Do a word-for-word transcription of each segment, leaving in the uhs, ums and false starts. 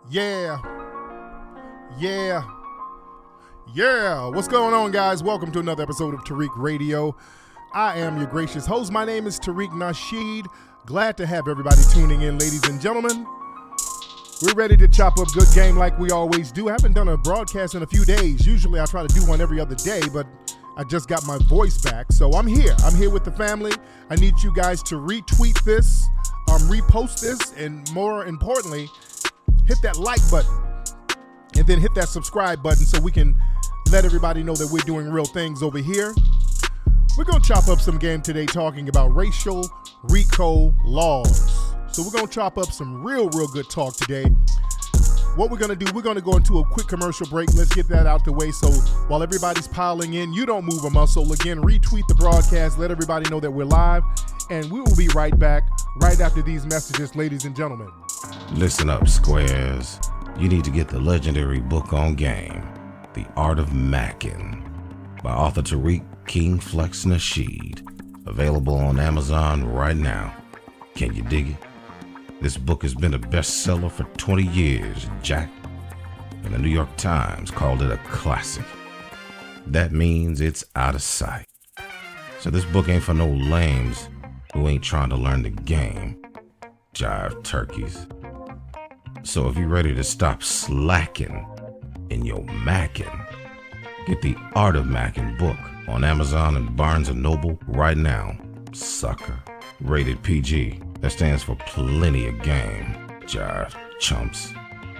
Yeah. Yeah. Yeah. What's going on, guys? Welcome to another episode of Tariq Radio. I am your gracious host. My name is Tariq Nasheed. Glad to have everybody tuning in, ladies and gentlemen. We're ready to chop up good game like we always do. I haven't done a broadcast in a few days. Usually I try to do one every other day, but I just got my voice back. So I'm here. I'm here with the family. I need you guys to retweet this, um, repost this, and more importantly, hit that like button. And then hit that subscribe button so we can let everybody know that we're doing real things over here. We're going to chop up some game today talking about racial RICO laws. So we're going to chop up some real, real good talk today. What we're going to do, we're going to go into a quick commercial break. Let's get that out the way so while everybody's piling in, you don't move a muscle. Again, retweet the broadcast. Let everybody know that we're live. And we will be right back right after these messages, ladies and gentlemen. Listen up, squares. You need to get the legendary book on game, The Art of Mackin, by author Tariq King Flex Nasheed. Available on Amazon right now. Can you dig it? This book has been a bestseller for twenty years, Jack. And the New York Times called it a classic. That means it's out of sight. So this book ain't for no lames who ain't trying to learn the game. Jive turkeys. So if you're ready to stop slacking in your mackin', get the Art of Mackin' book on Amazon and Barnes and Noble right now, sucker. Rated P G. That stands for plenty of game, jive chumps.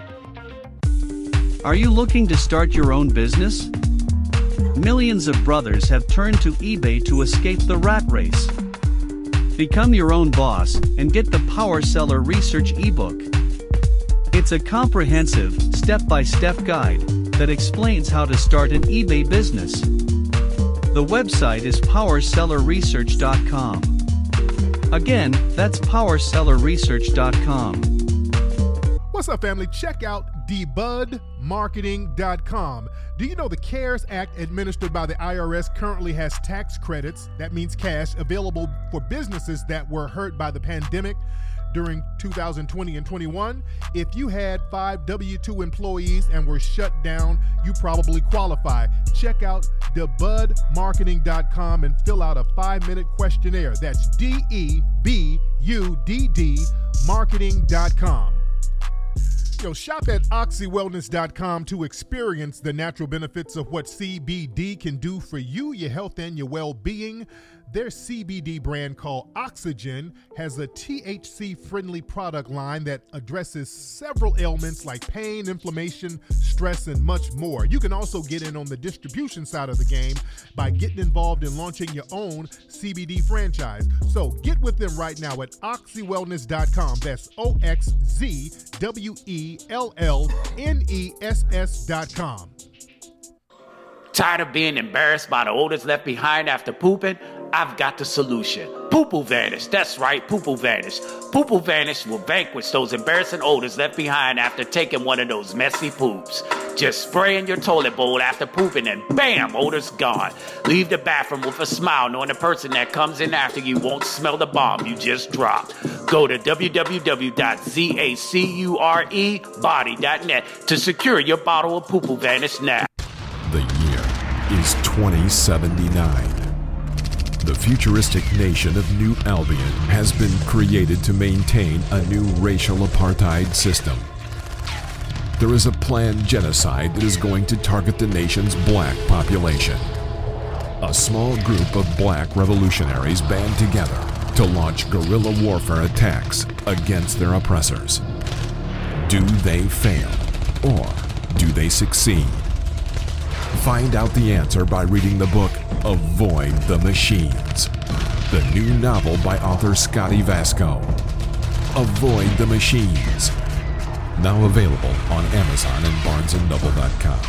Are you looking to start your own business? Millions of brothers have turned to eBay to escape the rat race. Become your own boss and get the Power Seller Research ebook. It's a comprehensive, step-by-step guide that explains how to start an eBay business. The website is power seller research dot com. Again, that's power seller research dot com. What's up, family? Check out d bud marketing dot com. Do you know the CARES Act administered by the I R S currently has tax credits, that means cash, available for businesses that were hurt by the pandemic during two thousand twenty and twenty-one? If you had five W two employees and were shut down, you probably qualify. Check out d bud marketing dot com and fill out a five-minute questionnaire. That's D E B U D D marketing dot com. Yo, shop at oxy wellness dot com to experience the natural benefits of what C B D can do for you, your health, and your well-being. Their C B D brand called Oxygen has a T H C-friendly product line that addresses several ailments like pain, inflammation, stress, and much more. You can also get in on the distribution side of the game by getting involved in launching your own C B D franchise. So get with them right now at oxy wellness dot com. That's O X Z W E L L N E S S dot com. Tired of being embarrassed by the odors left behind after pooping? I've got the solution. Poo-Poo Vanish. That's right, Poo-Poo Vanish. Poo-Poo Vanish will vanquish those embarrassing odors left behind after taking one of those messy poops. Just spray in your toilet bowl after pooping and bam, odor's gone. Leave the bathroom with a smile knowing the person that comes in after you won't smell the bomb you just dropped. Go to w w w dot zacure body dot net to secure your bottle of Poo-Poo Vanish now. The year is twenty seventy-nine. The futuristic nation of New Albion has been created to maintain a new racial apartheid system. There is a planned genocide that is going to target the nation's black population. A small group of black revolutionaries band together to launch guerrilla warfare attacks against their oppressors. Do they fail, or do they succeed? Find out the answer by reading the book Avoid the Machines, the new novel by author Scotty Vasco. Avoid the Machines. Now available on Amazon and barnes and noble dot com.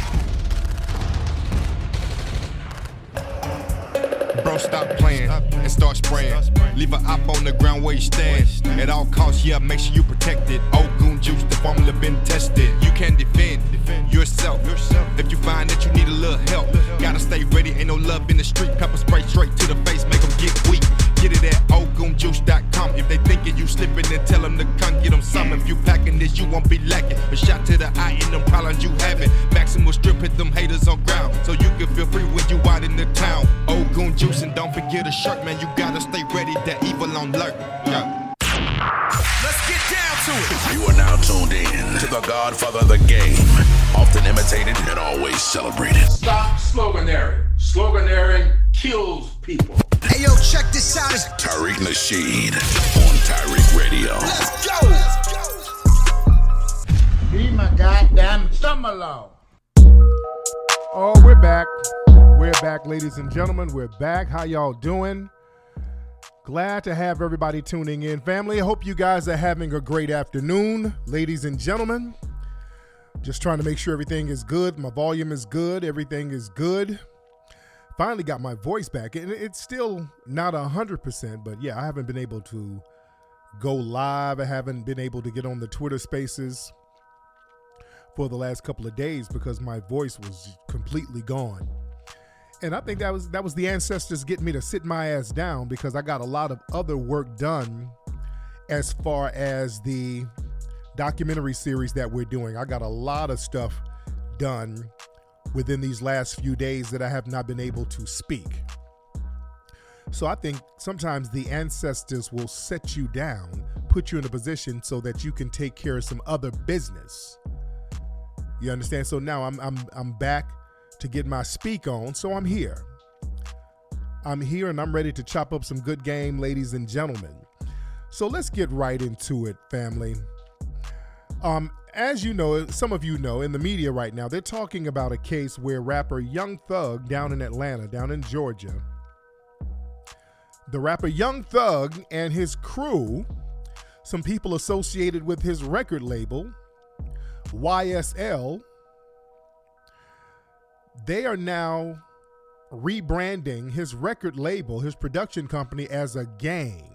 Bro, stop playing and start spraying. Leave an op on the ground where you stand. At all costs, yeah, make sure you protect it. Old goon juice, the formula been tested. You can defend yourself. If you find that you need a little help, gotta stay ready, ain't no love in the street. Pepper spray straight to the face, make them get weak. Get it at old goon juice dot com. If they thinking you slipping, then tell them to come get them some. If you packing this, you won't be lacking. A shot to Don't forget a shirt, man, you gotta stay ready, that evil on alert. Yeah. Let's get down to it. You are now tuned in to the Godfather of the game, often imitated and always celebrated. Stop sloganeering. Sloganeering kills people. Hey, yo, check this out. Tariq Nasheed on Tariq Radio. Let's go. Let's go. Be my goddamn summer long. Oh, we're back. We're back, ladies and gentlemen. We're back. How y'all doing? Glad to have everybody tuning in. Family, I hope you guys are having a great afternoon. Ladies and gentlemen, just trying to make sure everything is good. My volume is good. Everything is good. Finally got my voice back. And it's still not one hundred percent, but yeah, I haven't been able to go live. I haven't been able to get on the Twitter Spaces for the last couple of days because my voice was completely gone. And I think that was that was the ancestors getting me to sit my ass down because I got a lot of other work done as far as the documentary series that we're doing. I got a lot of stuff done within these last few days that I have not been able to speak. So I think sometimes the ancestors will set you down, put you in a position so that you can take care of some other business. You understand? So now I'm I'm I'm back to get my speak on, so I'm here. I'm here and I'm ready to chop up some good game, ladies and gentlemen. So let's get right into it, family. Um, as you know, some of you know, in the media right now, they're talking about a case where rapper Young Thug down in Atlanta, down in Georgia, the rapper Young Thug and his crew, some people associated with his record label, Y S L, they are now rebranding his record label, his production company, as a gang.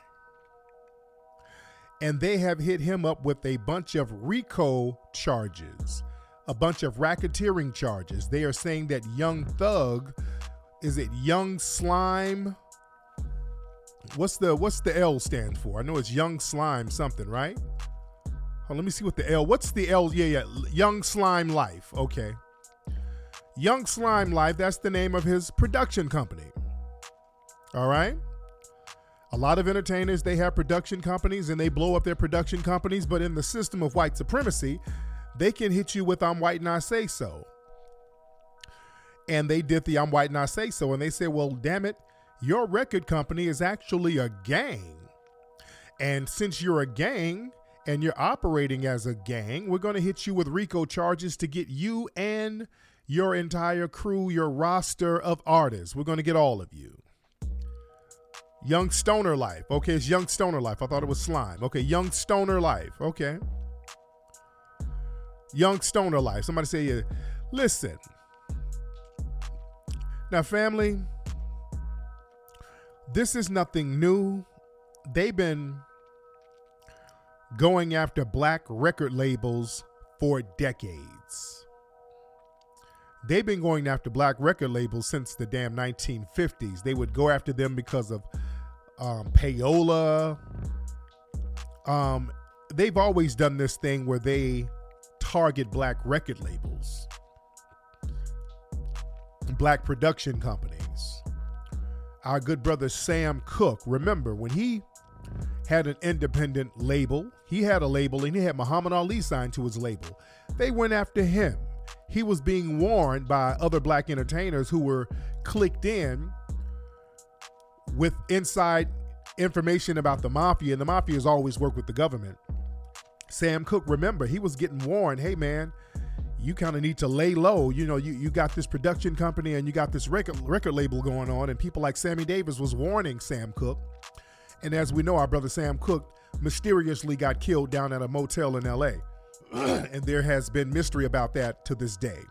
And they have hit him up with a bunch of RICO charges, a bunch of racketeering charges. They are saying that Young Thug, is it Young Slime? What's the what's the L stand for? I know it's Young Slime something, right? Oh, let me see what the L, what's the L? Yeah, yeah, Young Slime Life, okay. Young Slime Life, that's the name of his production company. All right? A lot of entertainers, they have production companies and they blow up their production companies, but in the system of white supremacy, they can hit you with I'm white and I say so. And they did the I'm white and I say so, and they said, well, damn it, your record company is actually a gang. And since you're a gang and you're operating as a gang, we're going to hit you with RICO charges to get you and your entire crew, your roster of artists. We're going to get all of you. Young Stoner Life. Okay, it's Young Stoner Life. I thought it was Slime. Okay, Young Stoner Life. Okay. Young Stoner Life. Somebody say, yeah. Listen. Now, family, this is nothing new. They've been going after black record labels for decades. They've been going after black record labels since the damn nineteen fifties. They would go after them because of um, payola. Um, they've always done this thing where they target black record labels, black production companies. Our good brother Sam Cooke, remember when he had an independent label, he had a label and he had Muhammad Ali signed to his label. They went after him. He was being warned by other black entertainers who were clicked in with inside information about the mafia, and the mafia has always worked with the government. Sam Cooke, remember, he was getting warned, hey man, you kind of need to lay low. You know, you, you got this production company and you got this record, record label going on, and people like Sammy Davis was warning Sam Cooke. And as we know, our brother Sam Cooke mysteriously got killed down at a motel in L A And there has been mystery about that to this day.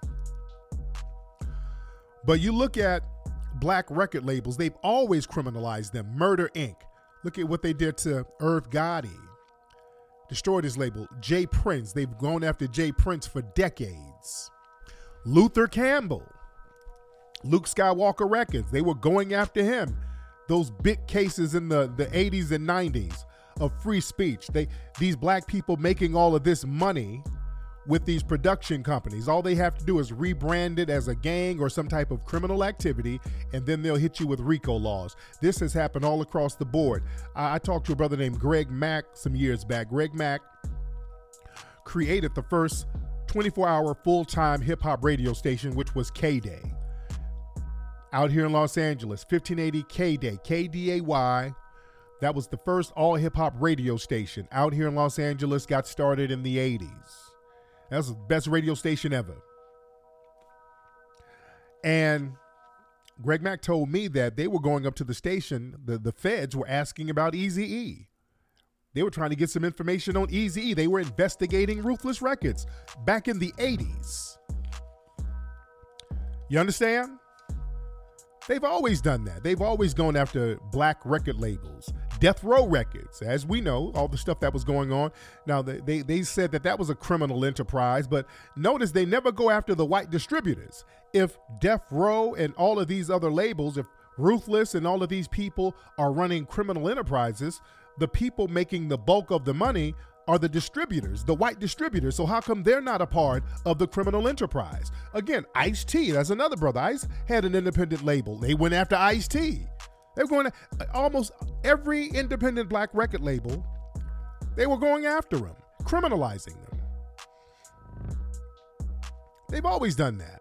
But you look at black record labels, they've always criminalized them. Murder Incorporated. Look at what they did to Irv Gotti. Destroyed his label. Jay Prince. They've gone after Jay Prince for decades. Luther Campbell. Luke Skywalker Records. They were going after him. Those big cases in the, the eighties and nineties of free speech. They, these black people making all of this money with these production companies. All they have to do is rebrand it as a gang or some type of criminal activity, and then they'll hit you with RICO laws. This has happened all across the board. I, I talked to a brother named Greg Mack some years back. Greg Mack created the first twenty-four hour full-time hip-hop radio station, which was K-Day. Out here in Los Angeles, fifteen eighty K-Day, K D A Y. That was the first all hip-hop radio station out here in Los Angeles, got started in the eighties. That was the best radio station ever. And Greg Mack told me that they were going up to the station, the, the feds were asking about Eazy-E. They were trying to get some information on Eazy-E. They were investigating Ruthless Records back in the eighties. You understand? They've always done that. They've always gone after black record labels. Death Row Records, as we know, all the stuff that was going on. Now, they, they, they said that that was a criminal enterprise, but notice they never go after the white distributors. If Death Row and all of these other labels, if Ruthless and all of these people are running criminal enterprises, the people making the bulk of the money are the distributors, the white distributors. So how come they're not a part of the criminal enterprise? Again, Ice-T, that's another brother. Ice had an independent label. They went after Ice-T. They're going to almost every independent black record label. They were going after him, criminalizing them. They've always done that.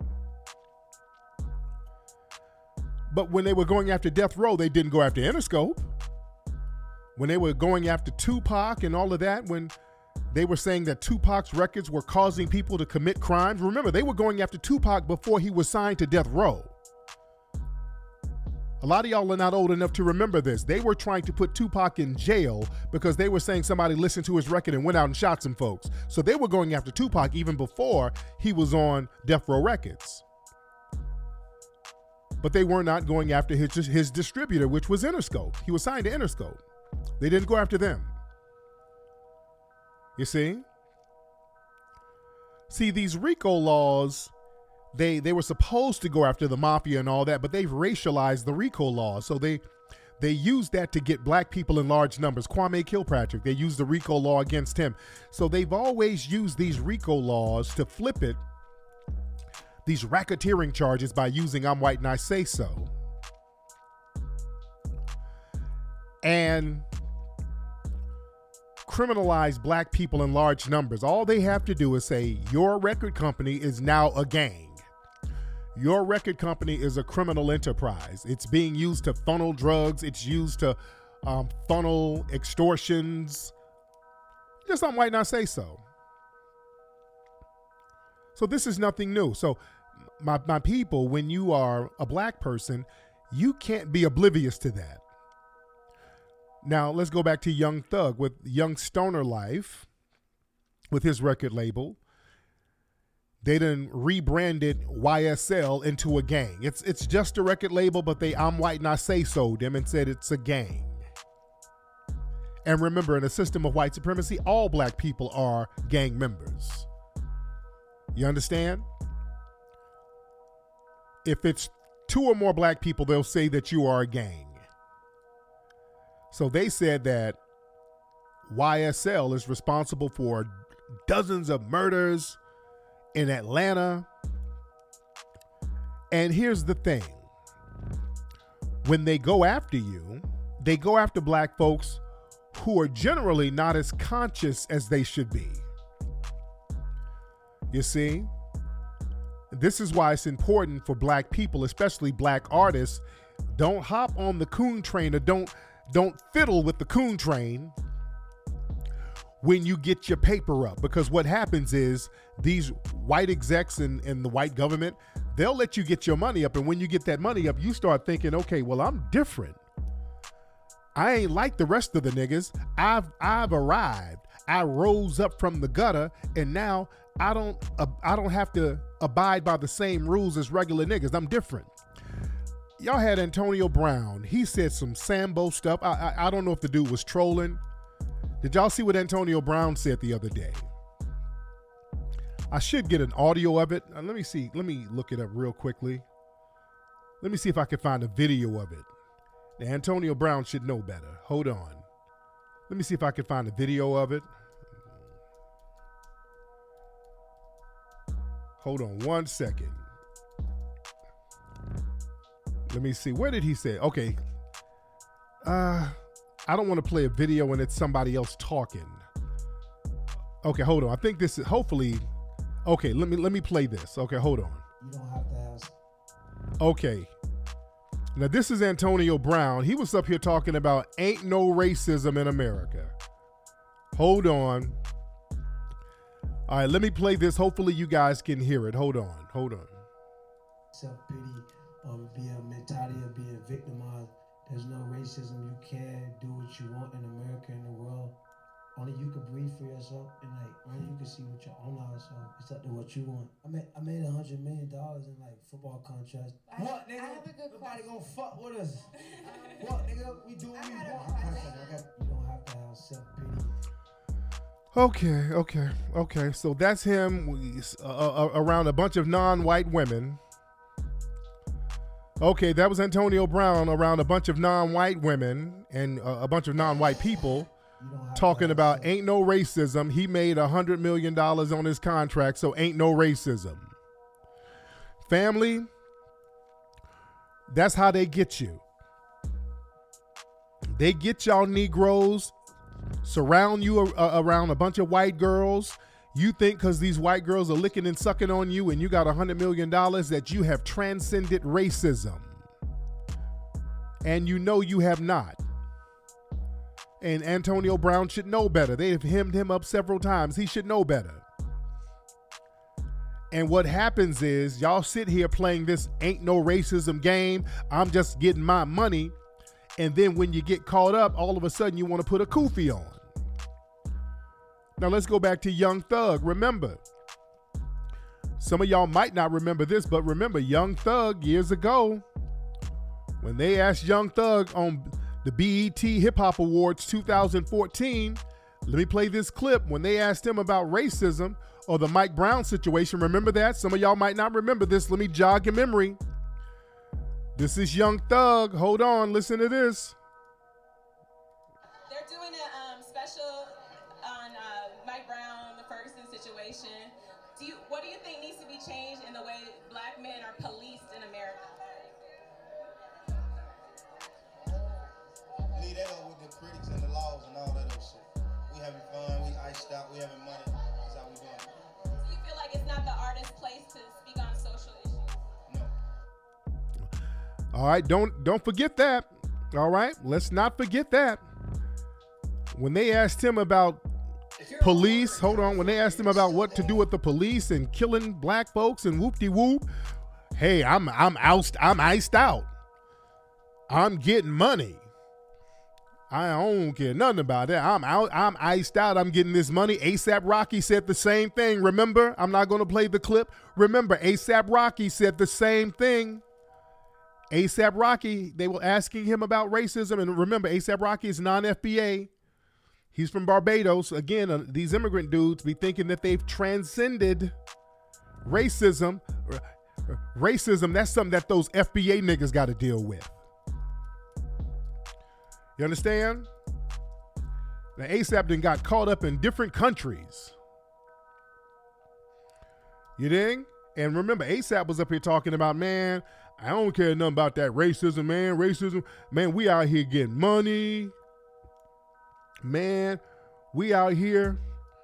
But when they were going after Death Row, they didn't go after Interscope. When they were going after Tupac and all of that, when they were saying that Tupac's records were causing people to commit crimes, remember, they were going after Tupac before he was signed to Death Row. A lot of y'all are not old enough to remember this. They were trying to put Tupac in jail because they were saying somebody listened to his record and went out and shot some folks. So they were going after Tupac even before he was on Death Row Records. But they were not going after his, his distributor, which was Interscope. He was signed to Interscope. They didn't go after them. You see? See, these RICO laws, they they were supposed to go after the mafia and all that, but they've racialized the RICO laws. So they they used that to get black people in large numbers. Kwame Kilpatrick, they used the RICO law against him. So they've always used these RICO laws to flip it, these racketeering charges, by using I'm white and I say so. And criminalize black people in large numbers. All they have to do is say, your record company is now a gang. Your record company is a criminal enterprise. It's being used to funnel drugs. It's used to um, funnel extortions. Just I'm white and I say so. So this is nothing new. So my, my people, when you are a black person, you can't be oblivious to that. Now, let's go back to Young Thug with Young Stoner Life, with his record label. They done rebranded Y S L into a gang. It's it's just a record label, but they I'm white and I say so them and said it's a gang. And remember, in a system of white supremacy, all black people are gang members. You understand? If it's two or more black people, they'll say that you are a gang. So they said that Y S L is responsible for dozens of murders in Atlanta. And here's the thing. When they go after you, they go after black folks who are generally not as conscious as they should be. You see? This is why it's important for black people, especially black artists, don't hop on the coon train or don't Don't fiddle with the coon train when you get your paper up, because what happens is these white execs in, in the white government, they'll let you get your money up. And when you get that money up, you start thinking, okay, well, I'm different. I ain't like the rest of the niggas. I've I've arrived. I rose up from the gutter, and now I don't uh, I don't have to abide by the same rules as regular niggas. I'm different. Y'all had Antonio Brown. He said some Sambo stuff. I, I I don't know if the dude was trolling. Did y'all see what Antonio Brown said the other day? I should get an audio of it. Uh, let me see. Let me look it up real quickly. Let me see if I can find a video of it. Now, Antonio Brown should know better. Hold on. Let me see if I can find a video of it. Hold on one second. Let me see. Where did he say? Okay. Uh, I don't want to play a video and it's somebody else talking. Okay, hold on. I think this is hopefully. Okay, let me let me play this. Okay, hold on. You don't have to ask. Okay. Now this is Antonio Brown. He was up here talking about ain't no racism in America. Hold on. All right, let me play this. Hopefully you guys can hear it. Hold on. Hold on. Self-pity or be a mentality of being victimized. There's no racism. You can do what you want in America and the world. Only you can breathe for yourself, and like only you can see with your own eyes. So it's up to what you want. I made I made a hundred million dollars in like football contracts. I, what nigga? I have a good Nobody question. gonna fuck with us. What nigga? We do what we want. I got, you don't have to have self pity. Okay, okay, okay. So that's him uh, uh, around a bunch of non-white women. Okay, that was Antonio Brown around a bunch of non-white women and uh, a bunch of non-white people talking about ain't no racism. He made a hundred million dollars on his contract, so ain't no racism. Family, that's how they get you. They get y'all Negroes, surround you uh, around a bunch of white girls. You think because these white girls are licking and sucking on you and you got a hundred million dollars that you have transcended racism. And you know you have not. And Antonio Brown should know better. They have hemmed him up several times. He should know better. And what happens is y'all sit here playing this ain't no racism game. I'm just getting my money. And then when you get caught up, all of a sudden you want to put a kufi on. Now let's go back to Young Thug. Remember, some of y'all might not remember this, but remember Young Thug years ago, when they asked Young Thug on the B E T Hip Hop Awards two thousand fourteen, let me play this clip. When they asked him about racism or the Mike Brown situation, remember that? Some of y'all might not remember this. Let me jog your memory. This is Young Thug. Hold on, listen to this. They're doing a um, special on uh, Mike Brown, the Ferguson situation. Do you, what do you think needs to be changed in the way black men are policed in America? Leave that up with the critics and the laws and all that other shit. We having fun, we iced out, we having money. That's how we doing it. Do you feel like it's not the artist's place to speak on social issues? No. All right, don't don't forget that. All right, let's not forget that. When they asked him about police, hold on, when they asked him about what to do with the police and killing black folks and whoop-de-whoop, hey, I'm I'm oust, I'm iced out. I'm getting money. I don't care nothing about that. I'm out. I'm iced out. I'm getting this money. ASAP Rocky said the same thing. Remember, I'm not going to play the clip. Remember, ASAP Rocky said the same thing. ASAP Rocky, they were asking him about racism. And remember, ASAP Rocky is non-F B A. He's from Barbados. Again, uh, these immigrant dudes be thinking that they've transcended racism. R- racism, that's something that those F B A niggas got to deal with. You understand? Now, ASAP done got caught up in different countries. You dig? And remember, ASAP was up here talking about, man, I don't care nothing about that racism, man. Racism, man, we out here getting money. Man, we out here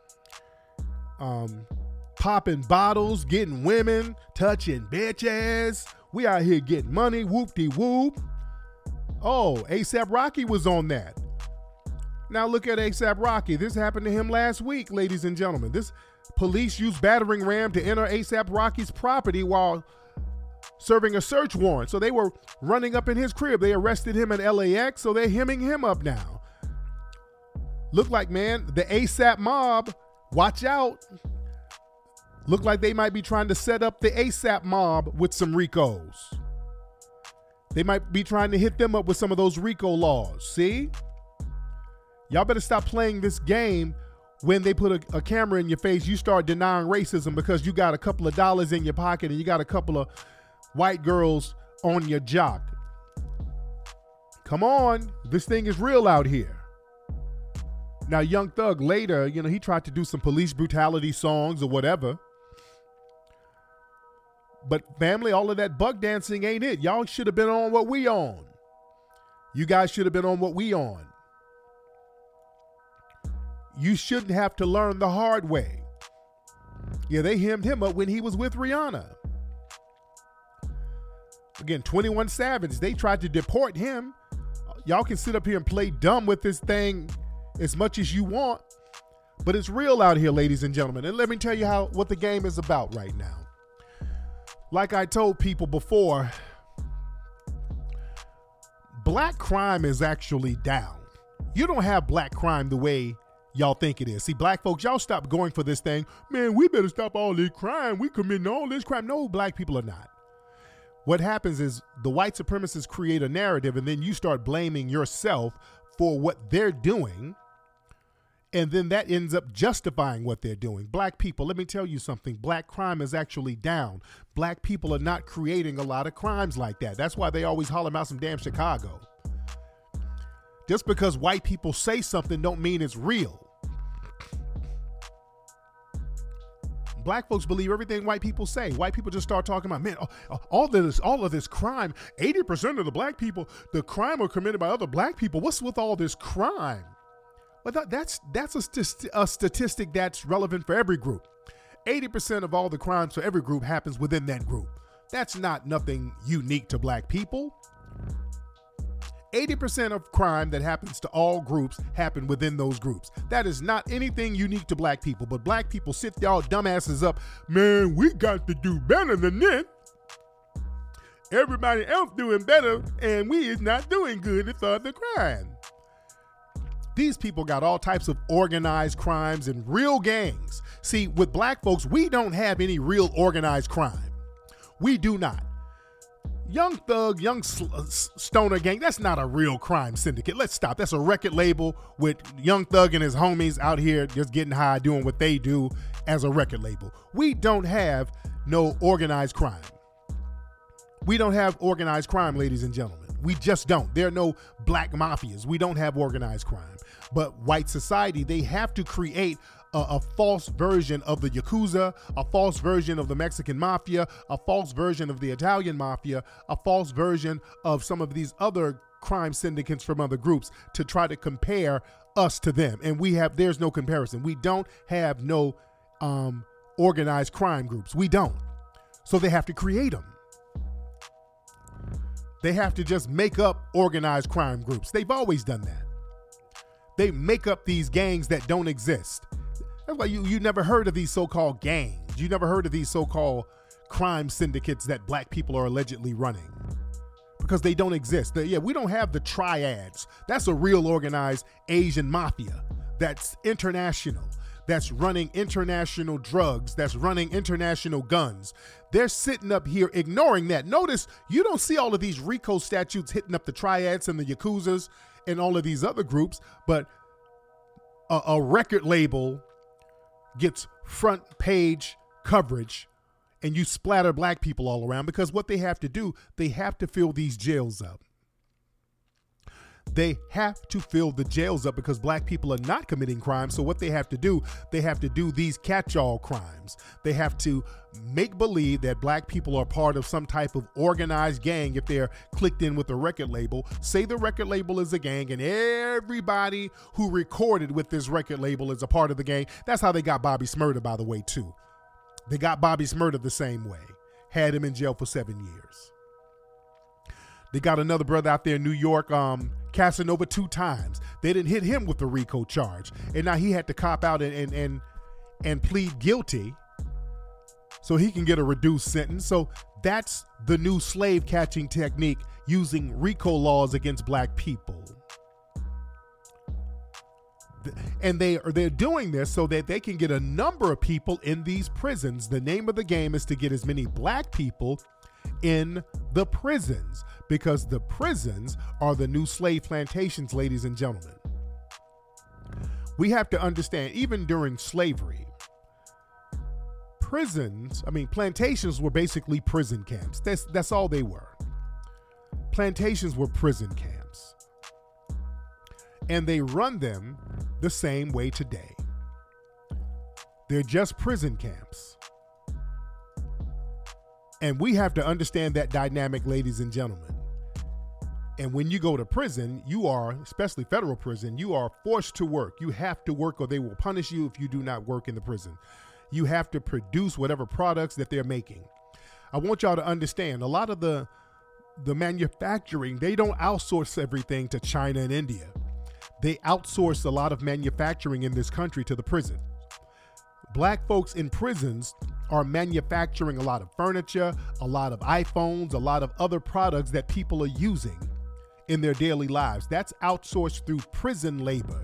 um, popping bottles, getting women, touching bitches. We out here getting money, whoop-de-whoop. Oh, ASAP Rocky was on that. Now look at ASAP Rocky. This happened to him last week, ladies and gentlemen. This police used battering ram to enter ASAP Rocky's property while serving a search warrant. So they were running up in his crib. They arrested him in L A X, so they're hemming him up now. Look like, man, the ASAP mob, watch out. Look like they might be trying to set up the ASAP mob with some RICOs. They might be trying to hit them up with some of those RICO laws. See? Y'all better stop playing this game. When they put a, a camera in your face, you start denying racism because you got a couple of dollars in your pocket and you got a couple of white girls on your jock. Come on. This thing is real out here. Now, Young Thug later, you know, he tried to do some police brutality songs or whatever. But family, all of that buck dancing ain't it. Y'all should have been on what we on. You guys should have been on what we on. You shouldn't have to learn the hard way. Yeah, they hemmed him up when he was with Rihanna. Again, twenty-one Savage, they tried to deport him. Y'all can sit up here and play dumb with this thing as much as you want, but it's real out here, ladies and gentlemen. And let me tell you how what the game is about right now. Like I told people before, black crime is actually down. You don't have black crime the way y'all think it is. See, black folks, y'all stop going for this thing. Man, we better stop all this crime. We committing all this crime. No, black people are not. What happens is the white supremacists create a narrative, and then you start blaming yourself for what they're doing, and then that ends up justifying what they're doing. Black people, let me tell you something. Black crime is actually down. Black people are not creating a lot of crimes like that. That's why they always holler about some damn Chicago. Just because white people say something don't mean it's real. Black folks believe everything white people say. White people just start talking about, man, all of this, all of this crime, eighty percent of the black people, the crime are committed by other black people. What's with all this crime? Well, that, that's that's a, st- a statistic that's relevant for every group. eighty percent of all the crimes for every group happens within that group. That's not nothing unique to black people. eighty percent of crime that happens to all groups happen within those groups. That is not anything unique to black people, but black people sit y'all dumbasses up. Man, we got to do better than this. Everybody else doing better, and we is not doing good as far as the crime. These people got all types of organized crimes and real gangs. See, with black folks, we don't have any real organized crime. We do not. Young Thug, Young Stoner Gang, that's not a real crime syndicate. Let's stop. That's a record label with Young Thug and his homies out here just getting high, doing what they do as a record label. We don't have no organized crime. We don't have organized crime, ladies and gentlemen. We just don't. There are no black mafias. We don't have organized crime. But white society, they have to create a, a false version of the Yakuza, a false version of the Mexican mafia, a false version of the Italian mafia, a false version of some of these other crime syndicates from other groups to try to compare us to them. And we have, there's no comparison. We don't have no um, organized crime groups. We don't. So they have to create them. They have to just make up organized crime groups. They've always done that. They make up these gangs that don't exist. That's why you, you never heard of these so-called gangs. You never heard of these so-called crime syndicates that black people are allegedly running. Because they don't exist. They, yeah, we don't have the triads. That's a real organized Asian mafia that's international, that's running international drugs, that's running international guns. They're sitting up here ignoring that. Notice you don't see all of these RICO statutes hitting up the triads and the Yakuzas and all of these other groups, but a, a record label gets front page coverage and you splatter black people all around because what they have to do, they have to fill these jails up. They have to fill the jails up because black people are not committing crimes. So what they have to do, they have to do these catch-all crimes. They have to make believe that black people are part of some type of organized gang if they're clicked in with a record label. Say the record label is a gang and everybody who recorded with this record label is a part of the gang. That's how they got Bobby Shmurda, by the way, too. They got Bobby Shmurda the same way. Had him in jail for seven years. They got another brother out there in New York, um, Casanova, two times. They didn't hit him with the RICO charge. And now he had to cop out and, and, and, and plead guilty so he can get a reduced sentence. So that's the new slave catching technique, using RICO laws against black people. And they are they're doing this so that they can get a number of people in these prisons. The name of the game is to get as many black people in the prisons, because the prisons are the new slave plantations, ladies and gentlemen. We have to understand, even during slavery, prisons, I mean, plantations were basically prison camps. That's, that's all they were. Plantations were prison camps. And they run them the same way today. They're just prison camps. And we have to understand that dynamic, ladies and gentlemen. And when you go to prison, you are, especially federal prison, you are forced to work. You have to work or they will punish you if you do not work in the prison. You have to produce whatever products that they're making. I want y'all to understand, a lot of the, the manufacturing, they don't outsource everything to China and India. They outsource a lot of manufacturing in this country to the prison. Black folks in prisons are manufacturing a lot of furniture, a lot of iPhones, a lot of other products that people are using in their daily lives. That's outsourced through prison labor.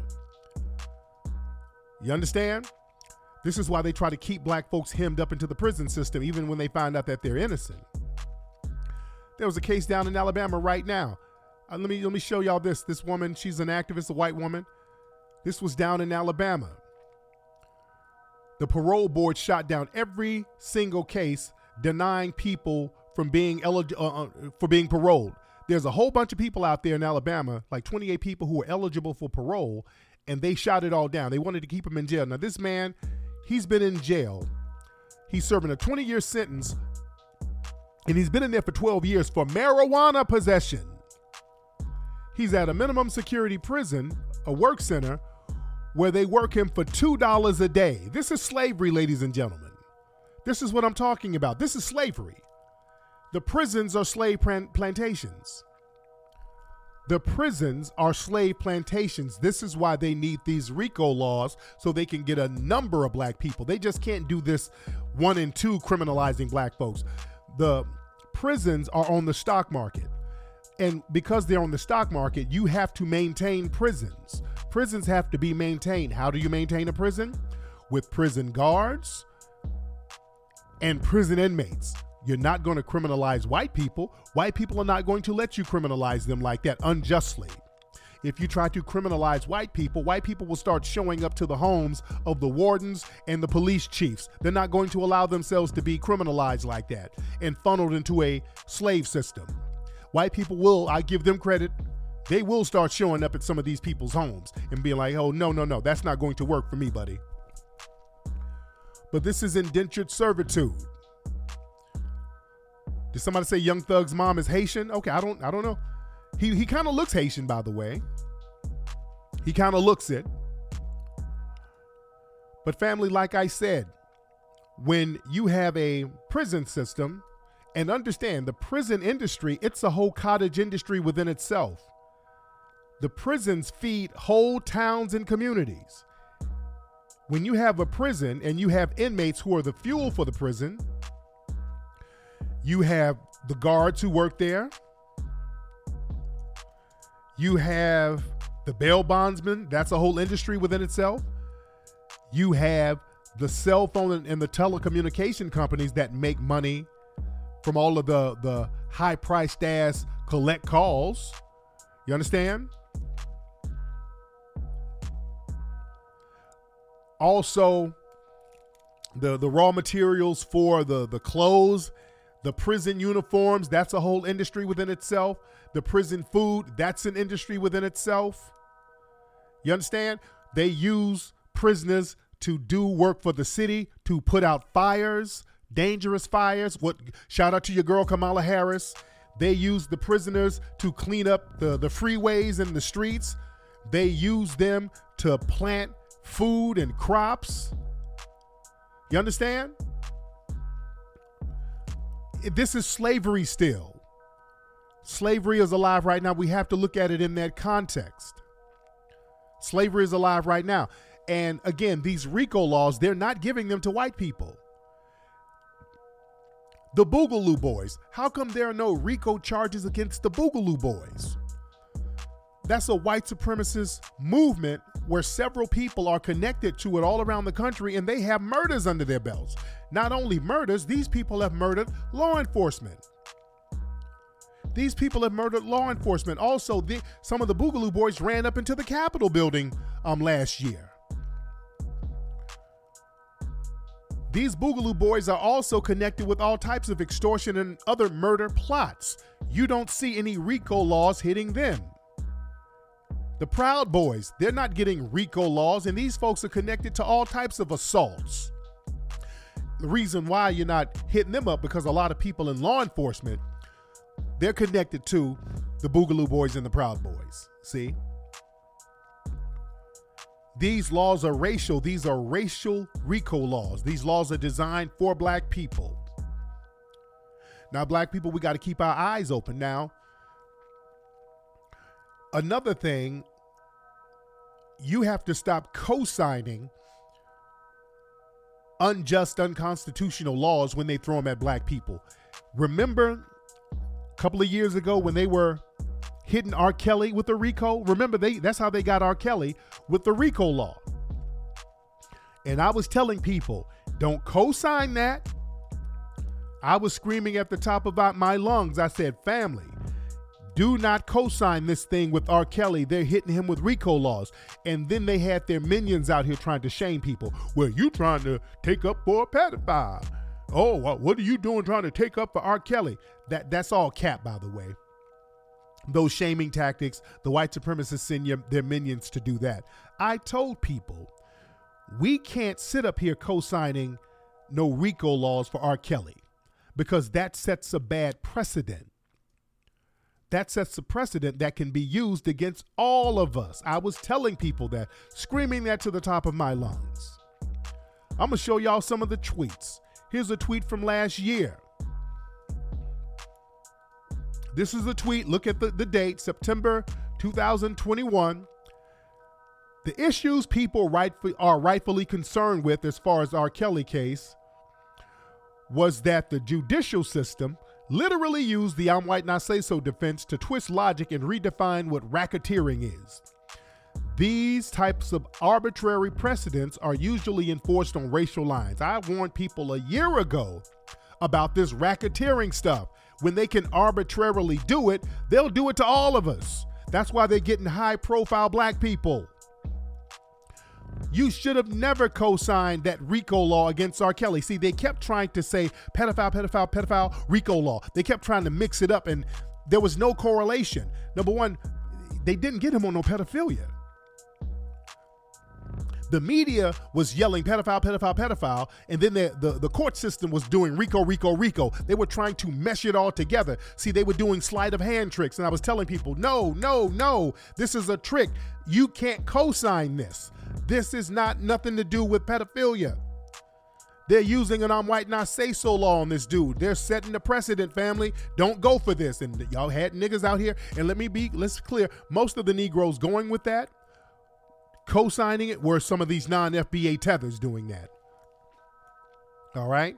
You understand? This is why they try to keep black folks hemmed up into the prison system, even when they find out that they're innocent. There was a case down in Alabama right now. Uh, let me let me show y'all this. This woman, she's an activist, a white woman. This was down in Alabama. The parole board shot down every single case denying people from being eligible uh, for being paroled. There's a whole bunch of people out there in Alabama, like twenty-eight people who were eligible for parole, and they shot it all down. They wanted to keep him in jail. Now, this man, he's been in jail. He's serving a twenty-year sentence, and he's been in there for twelve years for marijuana possession. He's at a minimum security prison, a work center, where they work him for two dollars a day. This is slavery, ladies and gentlemen. This is what I'm talking about. This is slavery. The prisons are slave plantations. The prisons are slave plantations. This is why they need these RICO laws, so they can get a number of black people. They just can't do this one and two criminalizing black folks. The prisons are on the stock market. And because they're on the stock market, you have to maintain prisons. Prisons have to be maintained. How do you maintain a prison? With prison guards and prison inmates. You're not going to criminalize white people. White people are not going to let you criminalize them like that unjustly. If you try to criminalize white people, white people will start showing up to the homes of the wardens and the police chiefs. They're not going to allow themselves to be criminalized like that and funneled into a slave system. White people will, I give them credit, they will start showing up at some of these people's homes and being like, oh, no, no, no, that's not going to work for me, buddy. But this is indentured servitude. Did somebody say Young Thug's mom is Haitian? Okay, I don't I don't know. He he kind of looks Haitian, by the way. He kind of looks it. But family, like I said, when you have a prison system, and understand the prison industry, it's a whole cottage industry within itself. The prisons feed whole towns and communities. When you have a prison and you have inmates who are the fuel for the prison, you have the guards who work there. You have the bail bondsmen. That's a whole industry within itself. You have the cell phone and the telecommunication companies that make money from all of the, the high-priced ass collect calls. You understand? Also, the, the raw materials for the, the clothes, the prison uniforms, that's a whole industry within itself. The prison food, that's an industry within itself. You understand? They use prisoners to do work for the city, to put out fires, dangerous fires. What? Shout out to your girl, Kamala Harris. They use the prisoners to clean up the, the freeways and the streets. They use them to plant food and crops. You understand? This is slavery still. Slavery is alive right now. We have to look at it in that context. Slavery is alive right now. And again, these RICO laws, they're not giving them to white people. The Boogaloo Boys, how come there are no RICO charges against the Boogaloo Boys? That's a white supremacist movement where several people are connected to it all around the country, and they have murders under their belts. Not only murders, these people have murdered law enforcement. These people have murdered law enforcement. Also, the, some of the Boogaloo Boys ran up into the Capitol building um, last year. These Boogaloo Boys are also connected with all types of extortion and other murder plots. You don't see any RICO laws hitting them. The Proud Boys, they're not getting RICO laws, and these folks are connected to all types of assaults. the reason why you're not hitting them up, because a lot of people in law enforcement, they're connected to the Boogaloo Boys and the Proud Boys. See? These laws are racial. These are racial RICO laws. These laws are designed for black people. Now, black people, we got to keep our eyes open. Now, another thing, you have to stop co-signing unjust, unconstitutional laws when they throw them at black people. Remember a couple of years ago when they were hitting R. Kelly with the RICO? Remember, they that's how they got R. Kelly with the RICO law. And I was telling people, don't co-sign that. I was screaming at the top of my lungs. I said, family, do not co-sign this thing with R. Kelly. They're hitting him with RICO laws. And then they had their minions out here trying to shame people. Well, you trying to take up for a pedophile. Oh, what are you doing trying to take up for R. Kelly? That, that's all cap, by the way. Those shaming tactics, the white supremacists send your, their minions to do that. I told people, we can't sit up here co-signing no RICO laws for R. Kelly, because that sets a bad precedent. That sets a precedent that can be used against all of us. I was telling people that, screaming that to the top of my lungs. I'm going to show y'all some of the tweets. Here's a tweet from last year. This is a tweet. Look at the, the date, September two thousand twenty-one. The issues people rightfully, are rightfully concerned with as far as R. Kelly case was that the judicial system literally used the I'm white and I say so defense to twist logic and redefine what racketeering is. These types of arbitrary precedents are usually enforced on racial lines. I warned people a year ago about this racketeering stuff. When they can arbitrarily do it, they'll do it to all of us. That's why they're getting high-profile black people. You should have never co-signed that RICO law against R. Kelly. See, they kept trying to say pedophile, pedophile, pedophile, RICO law. They kept trying to mix it up, and there was no correlation. Number one, they didn't get him on no pedophilia. The media was yelling pedophile, pedophile, pedophile, and then the, the, the court system was doing RICO, RICO, RICO. They were trying to mesh it all together. See, they were doing sleight of hand tricks, and I was telling people, no, no, no, this is a trick. You can't co-sign this. This is not nothing to do with pedophilia. They're using an I'm white and I say so law on this dude. They're setting the precedent, family. Don't go for this. And y'all had niggas out here, and let me be, let's clear, most of the Negroes going with that, co-signing it, were some of these non-F B A tethers doing that. All right?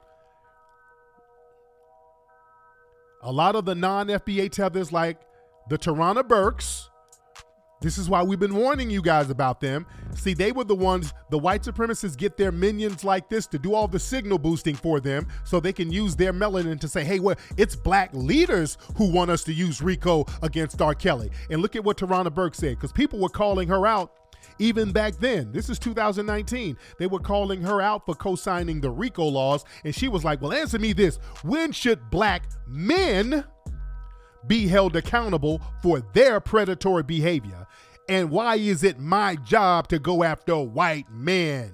A lot of the non-F B A tethers, like the Tarana Burks, this is why we've been warning you guys about them. See, they were the ones, the white supremacists get their minions like this to do all the signal boosting for them so they can use their melanin to say, hey, well, it's black leaders who want us to use RICO against R. Kelly. And look at what Tarana Burke said, because people were calling her out even back then. This is two thousand nineteen. They were calling her out for co-signing the RICO laws, and she was like, well, answer me this. When should black men be held accountable for their predatory behavior? And why is it my job to go after white men?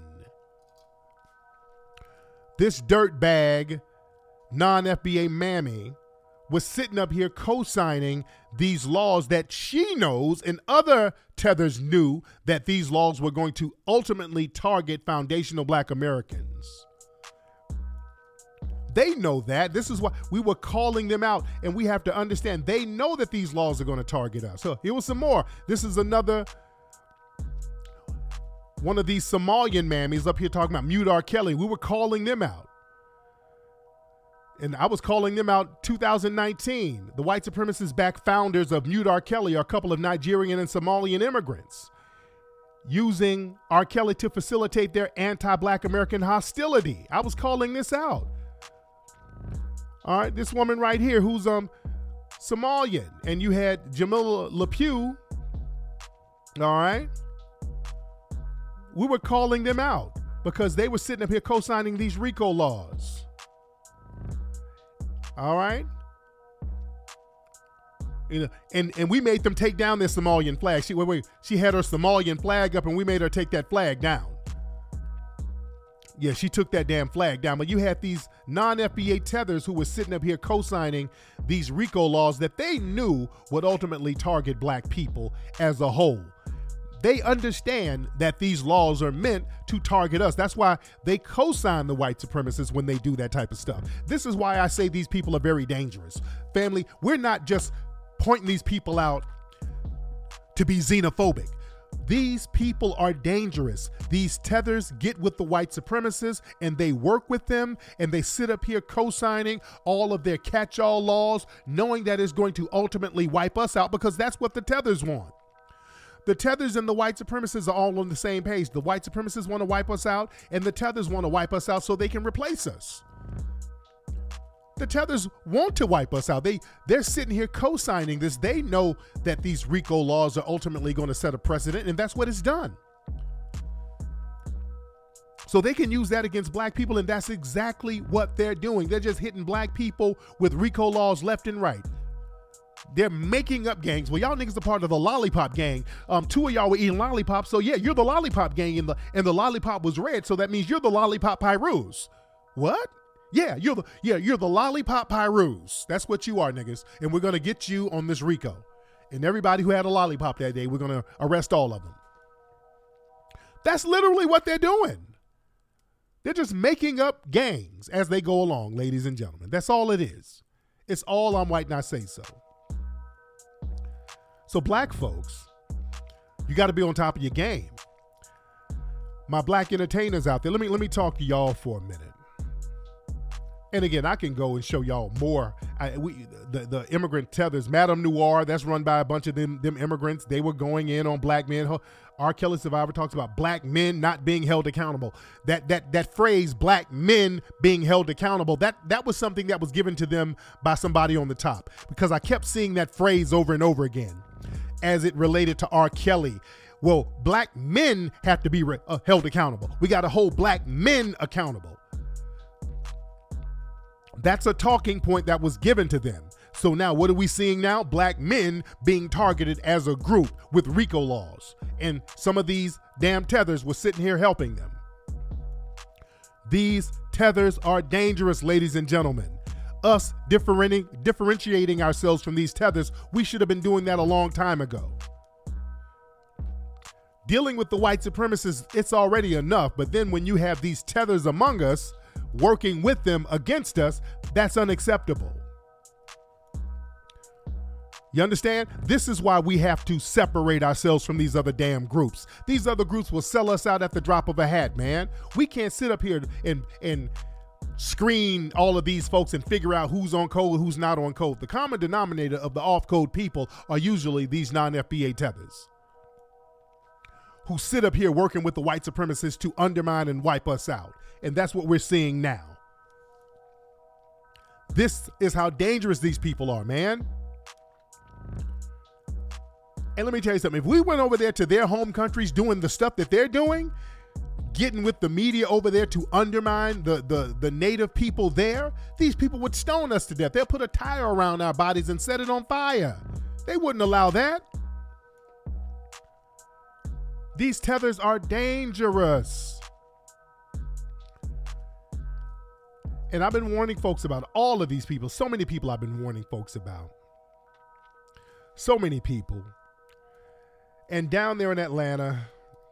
This dirtbag, non-F B A mammy was sitting up here co-signing these laws that she knows and other tethers knew that these laws were going to ultimately target foundational black Americans. They know that. This is why we were calling them out, and we have to understand they know that these laws are going to target us. So here was some more. This is another one of these Somalian mammies up here talking about mute R. Kelly. We were calling them out. And I was calling them out two thousand nineteen. The white supremacist backed founders of Mute R. Kelly are a couple of Nigerian and Somalian immigrants using R. Kelly to facilitate their anti-black American hostility. I was calling this out. All right, this woman right here who's um Somalian, and you had Jamila LePew. All right, we were calling them out because they were sitting up here co-signing these RICO laws. All right, you know, and and we made them take down their Somalian flag. She wait, wait, she had her Somalian flag up, and we made her take that flag down. Yeah, she took that damn flag down. But you had these non-F B A tethers who were sitting up here co-signing these RICO laws that they knew would ultimately target black people as a whole. They understand that these laws are meant to target us. That's why they co-sign the white supremacists when they do that type of stuff. This is why I say these people are very dangerous. Family, we're not just pointing these people out to be xenophobic. These people are dangerous. These tethers get with the white supremacists and they work with them, and they sit up here co-signing all of their catch-all laws, knowing that it's going to ultimately wipe us out, because that's what the tethers want. The tethers and the white supremacists are all on the same page. The white supremacists want to wipe us out, and the tethers want to wipe us out so they can replace us. The tethers want to wipe us out. They, they're sitting here co-signing this. They know that these RICO laws are ultimately going to set a precedent, and that's what it's done. So they can use that against black people, and that's exactly what they're doing. They're just hitting black people with RICO laws left and right. They're making up gangs. Well, y'all niggas are part of the lollipop gang. Um, two of y'all were eating lollipops, so yeah, you're the lollipop gang, and the and the lollipop was red, so that means you're the lollipop Pyrus. What? Yeah, you're the yeah, you're the lollipop Pyrus. That's what you are, niggas. And we're gonna get you on this RICO. And everybody who had a lollipop that day, we're gonna arrest all of them. That's literally what they're doing. They're just making up gangs as they go along, ladies and gentlemen. That's all it is. It's all I'm white and I say so. So black folks, you got to be on top of your game. My black entertainers out there, let me let me talk to y'all for a minute. And again, I can go and show y'all more. I, we, the, the immigrant tethers, Madame Noir, that's run by a bunch of them, them immigrants. They were going in on black men. R. Kelly Survivor talks about black men not being held accountable. That that that phrase, black men being held accountable, that, that was something that was given to them by somebody on the top, because I kept seeing that phrase over and over again as it related to R. Kelly. Well, black men have to be re- uh, held accountable. We got to hold black men accountable. That's a talking point that was given to them. So now what are we seeing now? Black men being targeted as a group with RICO laws. And some of these damn tethers were sitting here helping them. These tethers are dangerous, ladies and gentlemen. Us differentiating, differentiating ourselves from these tethers, we should have been doing that a long time ago. Dealing with the white supremacists, it's already enough. But then when you have these tethers among us, working with them against us, that's unacceptable. You understand? This is why we have to separate ourselves from these other damn groups. These other groups will sell us out at the drop of a hat, man. We can't sit up here and and screen all of these folks and figure out who's on code, who's not on code. The common denominator of the off-code people are usually these non-F B A tethers who sit up here working with the white supremacists to undermine and wipe us out. And that's what we're seeing now. This is how dangerous these people are, man. And let me tell you something. If we went over there to their home countries doing the stuff that they're doing, getting with the media over there to undermine the, the, the native people there, these people would stone us to death. They'll put a tire around our bodies and set it on fire. They wouldn't allow that. These tethers are dangerous. And I've been warning folks about all of these people. So many people I've been warning folks about. So many people. And down there in Atlanta,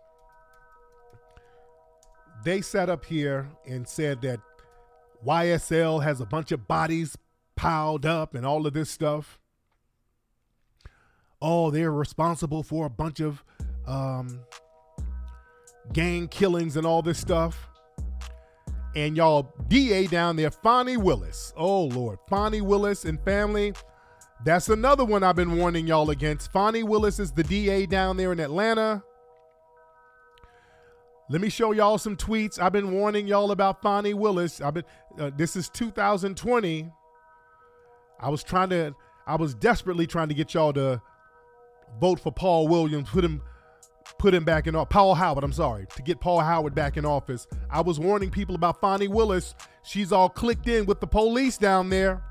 they sat up here and said that Y S L has a bunch of bodies piled up and all of this stuff. Oh, they're responsible for a bunch of um, gang killings and all this stuff. And y'all, D A down there, Fonnie Willis. Oh, Lord. Fonnie Willis and family. That's another one I've been warning y'all against. Fonnie Willis is the D A down there in Atlanta. Let me show y'all some tweets. I've been warning y'all about Fonnie Willis. I've been. Uh, this is two thousand twenty. I was trying to. I was desperately trying to get y'all to vote for Paul Williams. Put him. Put him back in office. Paul Howard. I'm sorry. To get Paul Howard back in office. I was warning people about Fonnie Willis. She's all clicked in with the police down there.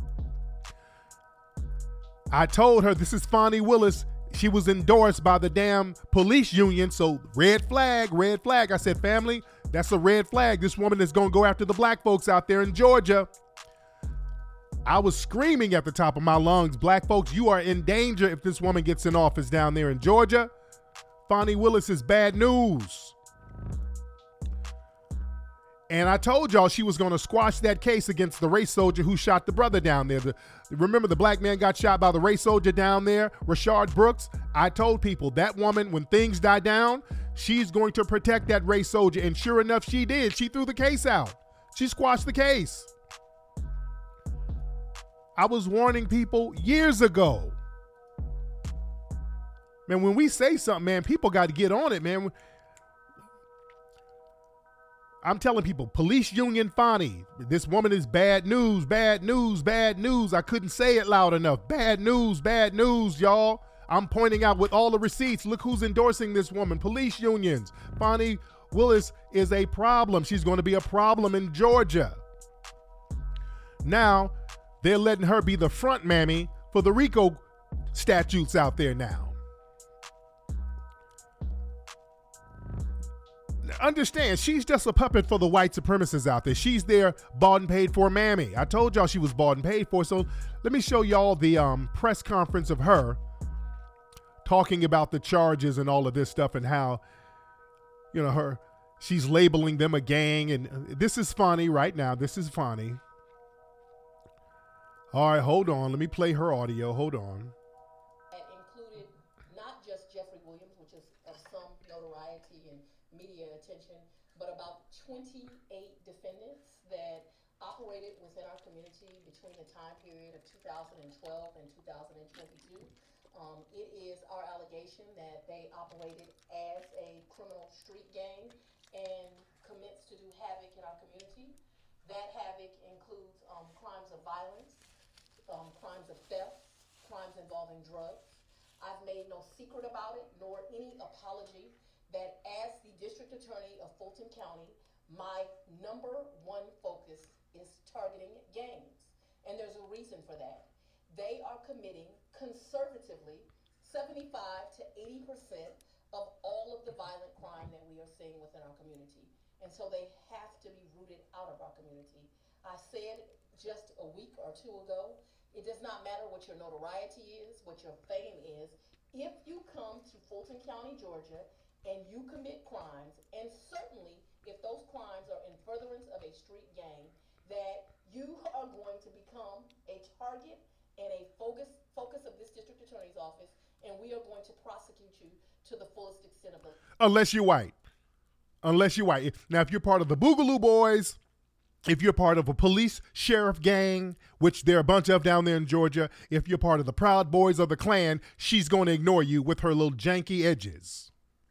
I told her this is Fonnie Willis. She was endorsed by the damn police union. So red flag, red flag. I said, family, That's a red flag. This woman is going to go after the black folks out there in Georgia. I was screaming at the top of my lungs, black folks, you are in danger if this woman gets in office down there in Georgia. Fani Willis is bad news. And I told y'all she was going to squash that case against the race soldier who shot the brother down there. The, remember the black man got shot by the race soldier down there, Rashard Brooks? I told people that woman, when things die down, she's going to protect that race soldier. And sure enough, she did. She threw the case out. She squashed the case. I was warning people years ago. Man, when we say something, man, people got to get on it, man. I'm telling people, police union Fani, this woman is bad news, bad news, bad news. I couldn't say it loud enough. Bad news, bad news, y'all. I'm pointing out with all the receipts. Look who's endorsing this woman. Police unions. Fani Willis is a problem. She's going to be a problem in Georgia. Now, they're letting her be the front mammy for the RICO statutes out there now. Understand, she's just a puppet for the white supremacists out there. She's their bought and paid for mammy. I told y'all she was bought and paid for. So let me show y'all the um, press conference of her talking about the charges and all of this stuff and how, you know, her, she's labeling them a gang. And this is Fani right now. This is Fani. All right, hold on. Let me play her audio. Hold on. That included not just Jeffrey Williams, which is of some notoriety and media attention, but about twenty-eight defendants that operated within our community between the time period of two thousand twelve and two thousand twenty-two. Um, it is our allegation that they operated as a criminal street gang and commenced to do havoc in our community. That havoc includes um, crimes of violence, um, crimes of theft, crimes involving drugs. I've made no secret about it, nor any apology that as the district attorney of Fulton County, my number one focus is targeting gangs. And there's a reason for that. They are committing conservatively seventy-five to eighty percent of all of the violent crime that we are seeing within our community. And so they have to be rooted out of our community. I said just a week or two ago, it does not matter what your notoriety is, what your fame is. If you come to Fulton County, Georgia, and you commit crimes, and certainly if those crimes are in furtherance of a street gang, that you are going to become a target and a focus focus of this district attorney's office, and we are going to prosecute you to the fullest extent of the... Unless you're white. Unless you're white. Now, if you're part of the Boogaloo Boys, if you're part of a police sheriff gang, which there are a bunch of down there in Georgia, if you're part of the Proud Boys or the Klan, she's going to ignore you with her little janky edges.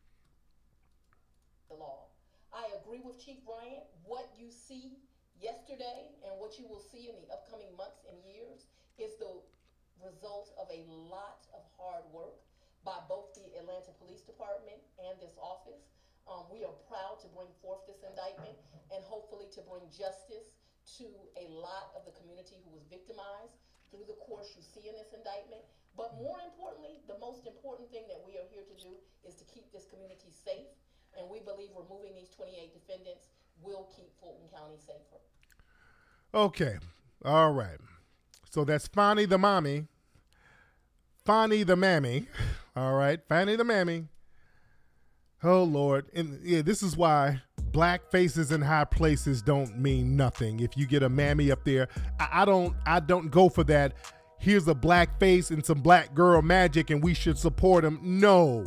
The law. I agree with Chief Bryant. What you see yesterday and what you will see in the upcoming months and years is the result of a lot of hard work by both the Atlanta Police Department and this office. Um, we are proud to bring forth this indictment and hopefully to bring justice to a lot of the community who was victimized through the course you see in this indictment. But more importantly, the most important thing that we are here to do is to keep this community safe. And we believe removing these twenty-eight defendants will keep Fulton County safer. Okay. All right. So that's Fani the mommy. Fani the mammy. All right. Fani the mammy. Oh, Lord. And yeah, this is why black faces in high places don't mean nothing. If you get a mammy up there, I, I don't I don't go for that. Here's a black face and some black girl magic and we should support him. No.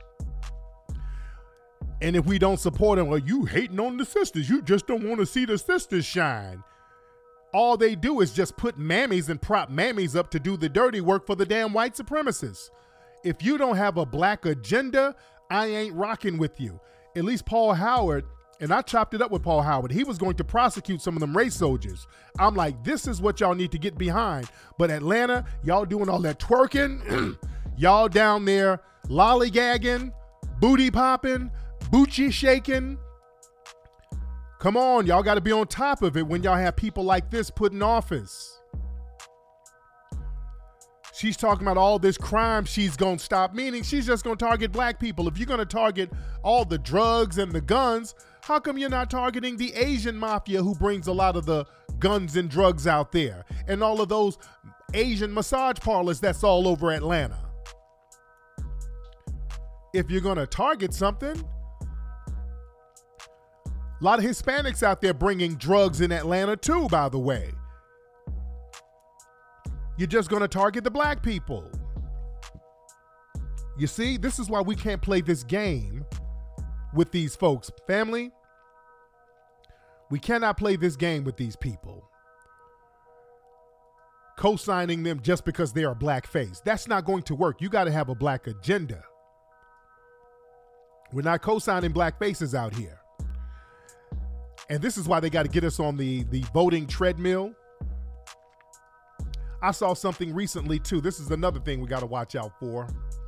And if we don't support him, well, you hating on the sisters. You just don't want to see the sisters shine. All they do is just put mammies and prop mammies up to do the dirty work for the damn white supremacists. If you don't have a black agenda, I ain't rocking with you. At least Paul Howard, and I chopped it up with Paul Howard, he was going to prosecute some of them race soldiers. I'm like, this is what y'all need to get behind. But Atlanta, y'all doing all that twerking, y'all down there lollygagging, booty popping, boochie shaking. Come on, y'all got to be on top of it when y'all have people like this put in office. She's talking about all this crime she's going to stop, meaning she's just going to target black people. If you're going to target all the drugs and the guns, How come you're not targeting the Asian mafia who brings a lot of the guns and drugs out there and all of those Asian massage parlors that's all over Atlanta? If you're going to target something, a lot of Hispanics out there bringing drugs in Atlanta too, by the way. You're just going to target the black people. You see, this is why we can't play this game with these folks. Family, we cannot play this game with these people. Co-signing them just because they are blackface. That's not going to work. You got to have a black agenda. We're not co-signing black faces out here. And this is why they got to get us on the, the voting treadmill. I saw something recently, too. This is another thing we got to watch out for.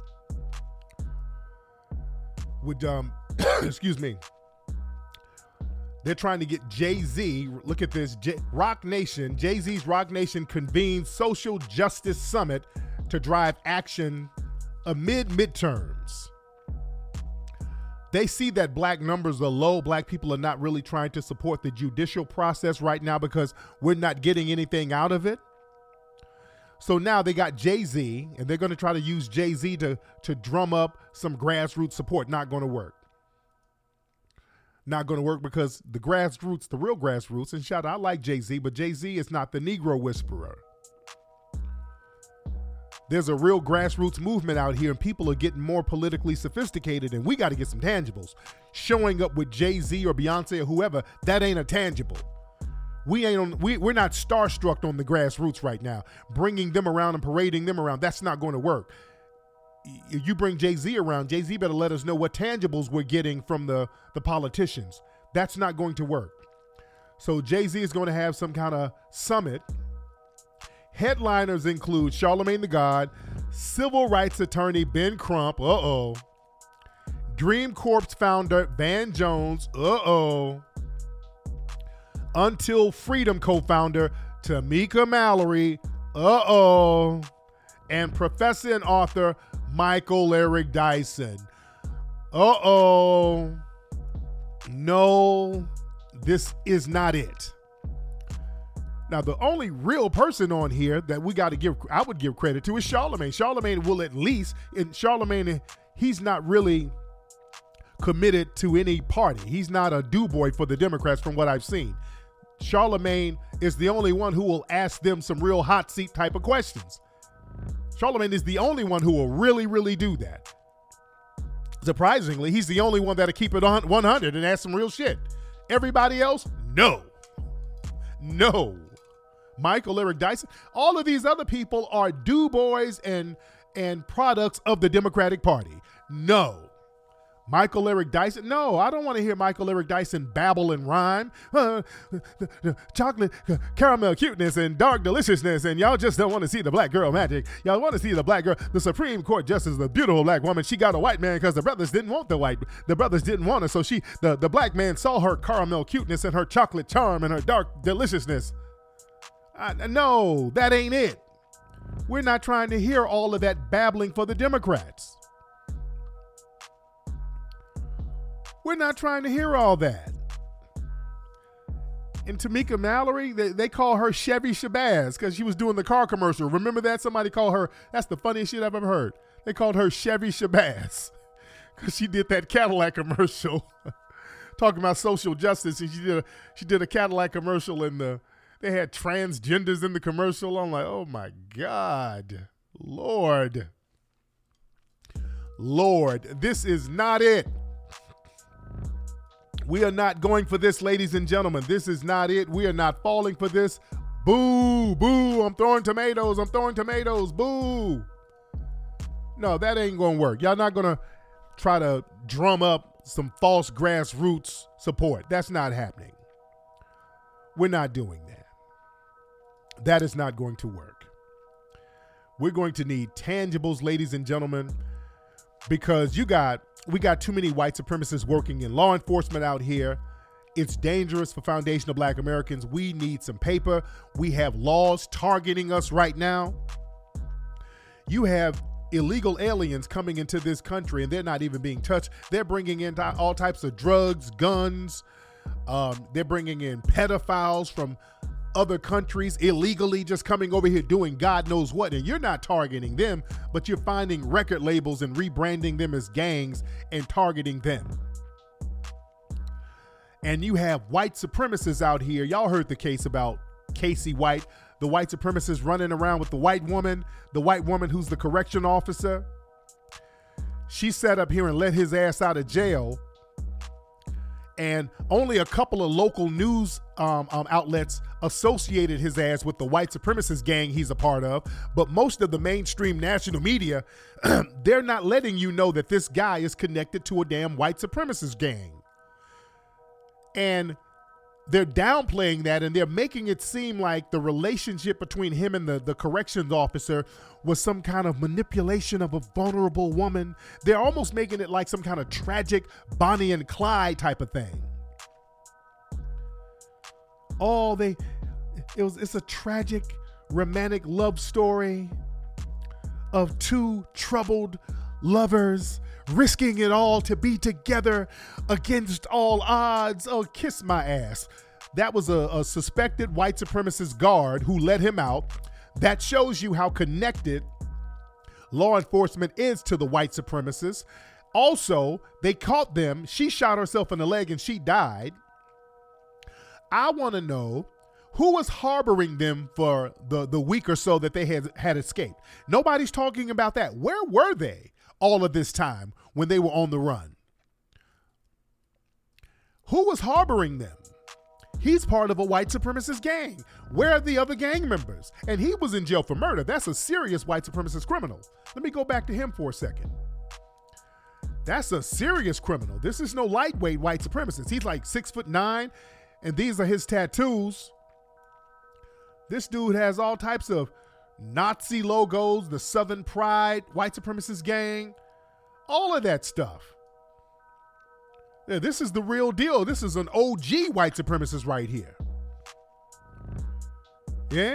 With, um, excuse me. They're trying to get Jay-Z, look at this, J- Rock Nation, Jay-Z's Rock Nation convenes social justice summit to drive action amid midterms. They see that black numbers are low. Black people are not really trying to support the judicial process right now because we're not getting anything out of it. So now they got Jay-Z, and they're going to try to use Jay-Z to, to drum up some grassroots support. Not going to work. Not going to work because the grassroots, the real grassroots, and shout out, I like Jay-Z, but Jay-Z is not the Negro whisperer. There's a real grassroots movement out here, and people are getting more politically sophisticated, and we got to get some tangibles. Showing up with Jay-Z or Beyonce or whoever, that ain't a tangible. We ain't on. We, we're not starstruck on the grassroots right now. Bringing them around and parading them around, that's not going to work. If you bring Jay-Z around, Jay-Z better let us know what tangibles we're getting from the, the politicians. That's not going to work. So Jay-Z is going to have some kind of summit. Headliners include Charlamagne the God, civil rights attorney Ben Crump, uh-oh, Dream Corp founder Van Jones, uh-oh, Until Freedom co-founder Tamika Mallory, uh-oh, and professor and author Michael Eric Dyson, uh-oh. No, this is not it. Now, the only real person on here that we got to give, I would give credit to is Charlamagne. Charlamagne will at least, and Charlamagne, he's not really committed to any party. He's not a do-boy for the Democrats from what I've seen. Charlamagne is the only one who will ask them some real hot seat type of questions. Charlamagne is the only one who will really, really do that. Surprisingly, he's the only one that'll keep it on one hundred and ask some real shit. Everybody else, no. No. Michael Eric Dyson, all of these other people are do-boys and, and products of the Democratic Party. No. Michael Eric Dyson, no, I don't want to hear Michael Eric Dyson babble and rhyme. Uh, the, the chocolate, uh, caramel cuteness and dark deliciousness, and y'all just don't want to see the black girl magic. Y'all want to see the black girl. The Supreme Court Justice, the beautiful black woman, she got a white man because the brothers didn't want the white. The brothers didn't want her, so she, the, the black man saw her caramel cuteness and her chocolate charm and her dark deliciousness. I, no, that ain't it. We're not trying to hear all of that babbling for the Democrats. We're not trying to hear all that. And Tamika Mallory, they, they call her Chevy Shabazz because she was doing the car commercial. Remember that? Somebody called her, that's the funniest shit I've ever heard. They called her Chevy Shabazz because she did that Cadillac commercial talking about social justice. And she did a, she did a Cadillac commercial and the, they had transgenders in the commercial. I'm like, oh my God, Lord, Lord, this is not it. We are not going for this, ladies and gentlemen. This is not it. We are not falling for this. Boo, boo. I'm throwing tomatoes. I'm throwing tomatoes. Boo. No, that ain't going to work. Y'all not going to try to drum up some false grassroots support. That's not happening. We're not doing that. That is not going to work. We're going to need tangibles, ladies and gentlemen, because you got we got too many white supremacists working in law enforcement out here. It's dangerous for foundational black Americans. We need some paper. We have laws targeting us right now. You have illegal aliens coming into this country, and they're not even being touched. They're bringing in all types of drugs, guns. Um, they're bringing in pedophiles from other countries illegally, just coming over here doing God knows what. And you're not targeting them, but you're finding record labels and rebranding them as gangs and targeting them. And you have white supremacists out here. Y'all heard the case about Casey White, the white supremacist running around with the white woman, the white woman who's the correction officer. She sat up here and let his ass out of jail. And only a couple of local news um, um, outlets associated his ass with the white supremacist gang he's a part of. But most of the mainstream national media, they're not letting you know that this guy is connected to a damn white supremacist gang. And they're downplaying that, and they're making it seem like the relationship between him and the, the corrections officer was some kind of manipulation of a vulnerable woman. They're almost making it like some kind of tragic Bonnie and Clyde type of thing. Oh, they, it was, it's a tragic romantic love story of two troubled lovers risking it all to be together against all odds. Oh, kiss my ass. That was a, a suspected white supremacist guard who let him out. That shows you how connected law enforcement is to the white supremacists. Also, they caught them. She shot herself in the leg and she died. I want to know who was harboring them for the, the week or so that they had, had escaped. Nobody's talking about that. Where were they all of this time when they were on the run? Who was harboring them? He's part of a white supremacist gang. Where are the other gang members? And he was in jail for murder. That's a serious white supremacist criminal. Let me go back to him for a second. That's a serious criminal. This is no lightweight white supremacist. He's like six foot nine, and these are his tattoos. This dude has all types of Nazi logos, the Southern Pride, white supremacist gang, all of that stuff. Yeah, this is the real deal. This is an O G white supremacist right here. Yeah?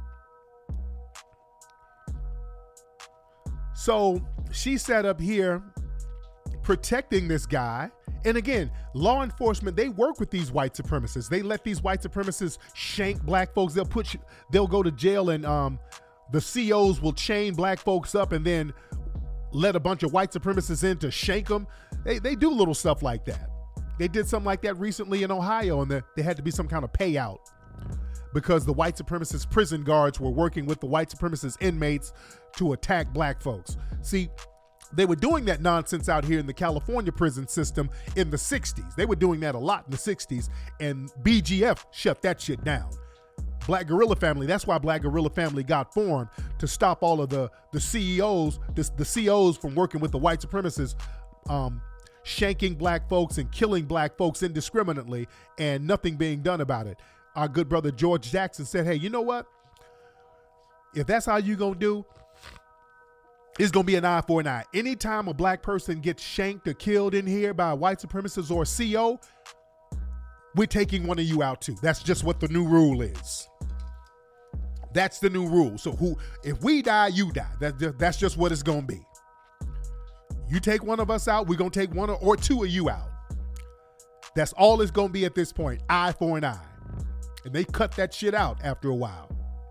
So she sat up here protecting this guy. And again, law enforcement, they work with these white supremacists. They let these white supremacists shank black folks. They'll put, they'll go to jail, and um, the C Os will chain black folks up and then let a bunch of white supremacists in to shank them. They, they do little stuff like that. They did something like that recently in Ohio, and there, there had to be some kind of payout because the white supremacist prison guards were working with the white supremacist inmates to attack black folks. See, they were doing that nonsense out here in the California prison system in the sixties. They were doing that a lot in the sixties, and B G F shut that shit down. Black Guerrilla Family, that's why Black Guerrilla Family got formed, to stop all of the, the C E Os, the, the C Os from working with the white supremacists, um, shanking black folks and killing black folks indiscriminately, and nothing being done about it. Our good brother George Jackson said, hey, you know what? If that's how you gonna do, it's going to be an eye for an eye. Anytime a black person gets shanked or killed in here by a white supremacist or a C O, we're taking one of you out too. That's just what the new rule is. That's the new rule. So who, if we die, you die. That, that's just what it's going to be. You take one of us out, we're going to take one or two of you out. That's all it's going to be at this point. Eye for an eye. And they cut that shit out after a while.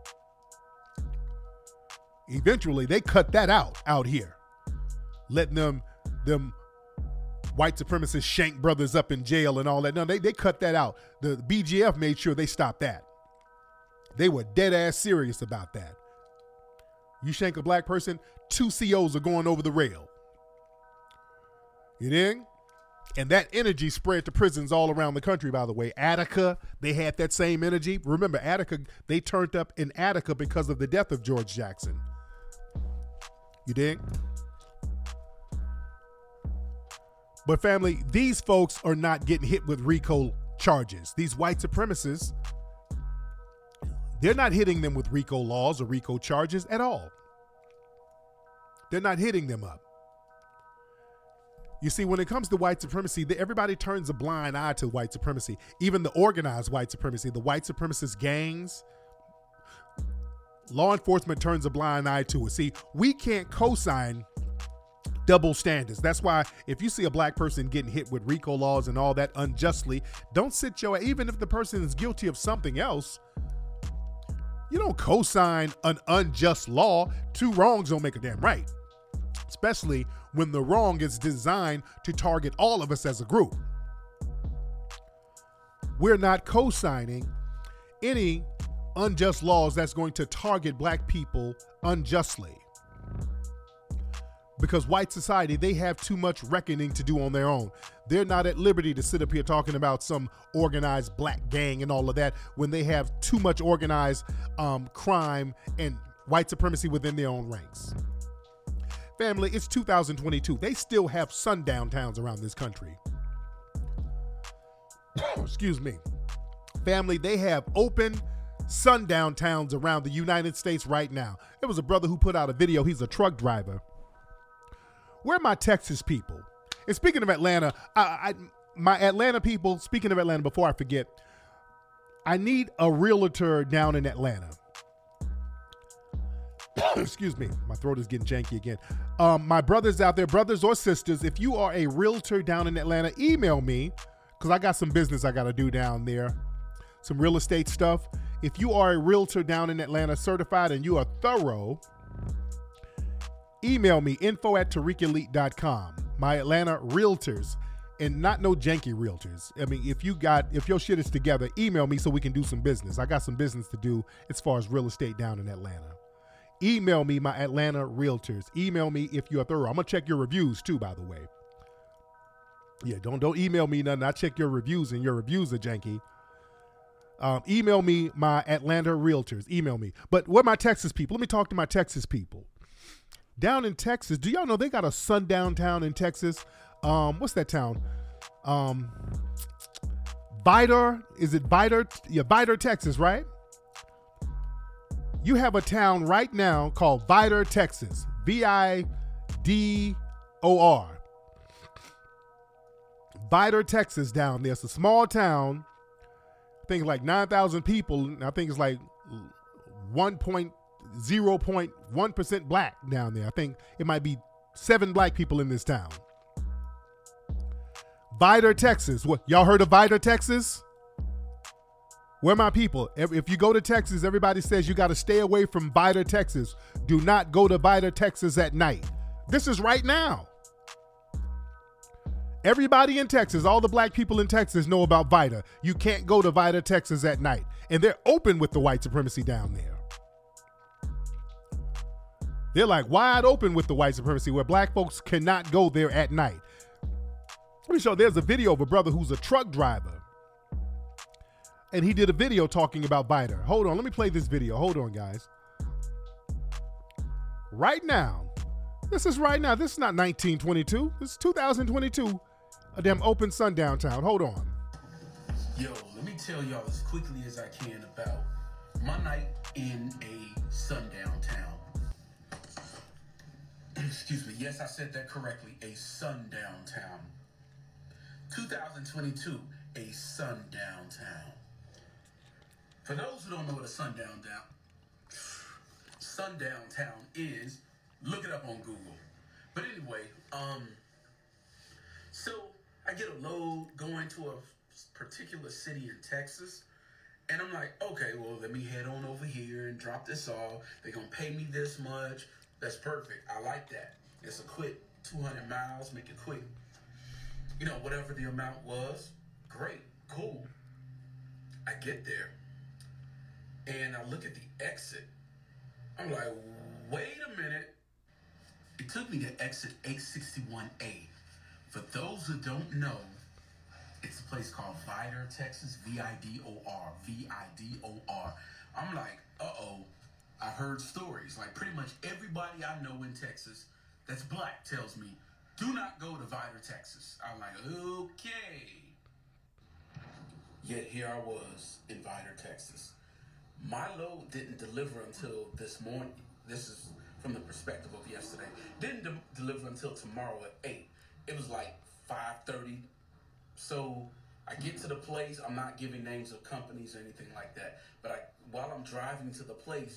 Eventually, they cut that out out here, letting them them white supremacist shank brothers up in jail and all that. No, they, they cut that out. The B G F made sure they stopped that. They were dead ass serious about that. You shank a black person, two C Os are going over the rail. You dig? And that energy spread to prisons all around the country, by the way. Attica, they had that same energy. Remember, Attica, they turned up in Attica because of the death of George Jackson. You dig? But family, these folks are not getting hit with RICO charges. These white supremacists, they're not hitting them with RICO laws or RICO charges at all. They're not hitting them up. You see, when it comes to white supremacy, everybody turns a blind eye to white supremacy, even the organized white supremacy, the white supremacist gangs. law enforcement turns a blind eye to it. See, we can't co-sign double standards. That's why if you see a black person getting hit with RICO laws and all that unjustly, don't sit your, even if the person is guilty of something else, you don't co-sign an unjust law. Two wrongs don't make a damn right, especially when the wrong is designed to target all of us as a group. We're not co-signing any unjust laws that's going to target black people unjustly. Because white society, they have too much reckoning to do on their own. They're not at liberty to sit up here talking about some organized black gang and all of that when they have too much organized um, crime and white supremacy within their own ranks. Family, it's two thousand twenty-two. They still have sundown towns around this country. Excuse me. Family, they have open sundown towns around the United States right now. There was a brother who put out a video. He's a truck driver. Where are my Texas people? And speaking of Atlanta, I, I, my Atlanta people, speaking of Atlanta, before I forget, I need a realtor down in Atlanta. Excuse me, my throat is getting janky again. Um, my brothers out there, brothers or sisters, if you are a realtor down in Atlanta, email me, because I got some business I got to do down there, some real estate stuff. If you are a realtor down in Atlanta, certified, and you are thorough, email me, info at tariq elite dot com. My Atlanta realtors, and not no janky realtors. I mean, if you got, if your shit is together, email me so we can do some business. I got some business to do as far as real estate down in Atlanta. Email me, my Atlanta realtors. Email me if you are thorough. I'm gonna check your reviews too, by the way. Yeah, don't don't email me nothing. I check your reviews, and your reviews are janky. Um, email me, my Atlanta realtors. Email me. But what my Texas people? Let me talk to my Texas people. Down in Texas, do y'all know they got a sundown town in Texas? Um, what's that town? Um, Vidor. Is it Vidor? Yeah, Vidor, Texas, right? You have a town right now called Vidor, Texas. V I D O R. Vidor, Texas down there. It's a small town. I think like nine thousand people. And I think it's like one point zero point one percent black down there. I think it might be seven black people in this town. Vidor, Texas. What, y'all heard of Vidor, Texas? Where my people? If you go to Texas, everybody says you got to stay away from Vidor, Texas. Do not go to Vidor, Texas at night. This is right now. Everybody in Texas, all the black people in Texas know about Vidor. You can't go to Vidor, Texas at night. And they're open with the white supremacy down there. They're like wide open with the white supremacy where black folks cannot go there at night. Let me show, there's a video of a brother who's a truck driver. And he did a video talking about Vidor. Hold on, let me play this video. Hold on, guys. Right now, this is right now. This is not nineteen twenty-two. This is two thousand twenty-two. A damn open sundown town. Hold on. Yo, let me tell y'all as quickly as I can about my night in a sundown town. Excuse me. Yes, I said that correctly. A sundown town. two thousand twenty-two, a sundown town. For those who don't know what a sundown down, sundown town is, look it up on Google. But anyway, um, so I get a load going to a particular city in Texas, and I'm like, okay, well, let me head on over here and drop this off. They're gonna pay me this much. That's perfect. I like that. It's a quick two hundred miles, make it quick. You know, whatever the amount was, great, cool. I get there, and I look at the exit. I'm like, wait a minute. It took me to exit eight sixty-one A. For those who don't know, it's a place called Vidor, Texas, V I D O R, V I D O R. I'm like, uh-oh, I heard stories. Like pretty much everybody I know in Texas that's black tells me, do not go to Vidor, Texas. I'm like, okay. Yet here I was in Vidor, Texas. My load didn't deliver until this morning. This is from the perspective of yesterday. Didn't de- deliver until tomorrow at eight. It was like five thirty. So I get to the place. I'm not giving names of companies or anything like that. But I, while I'm driving to the place,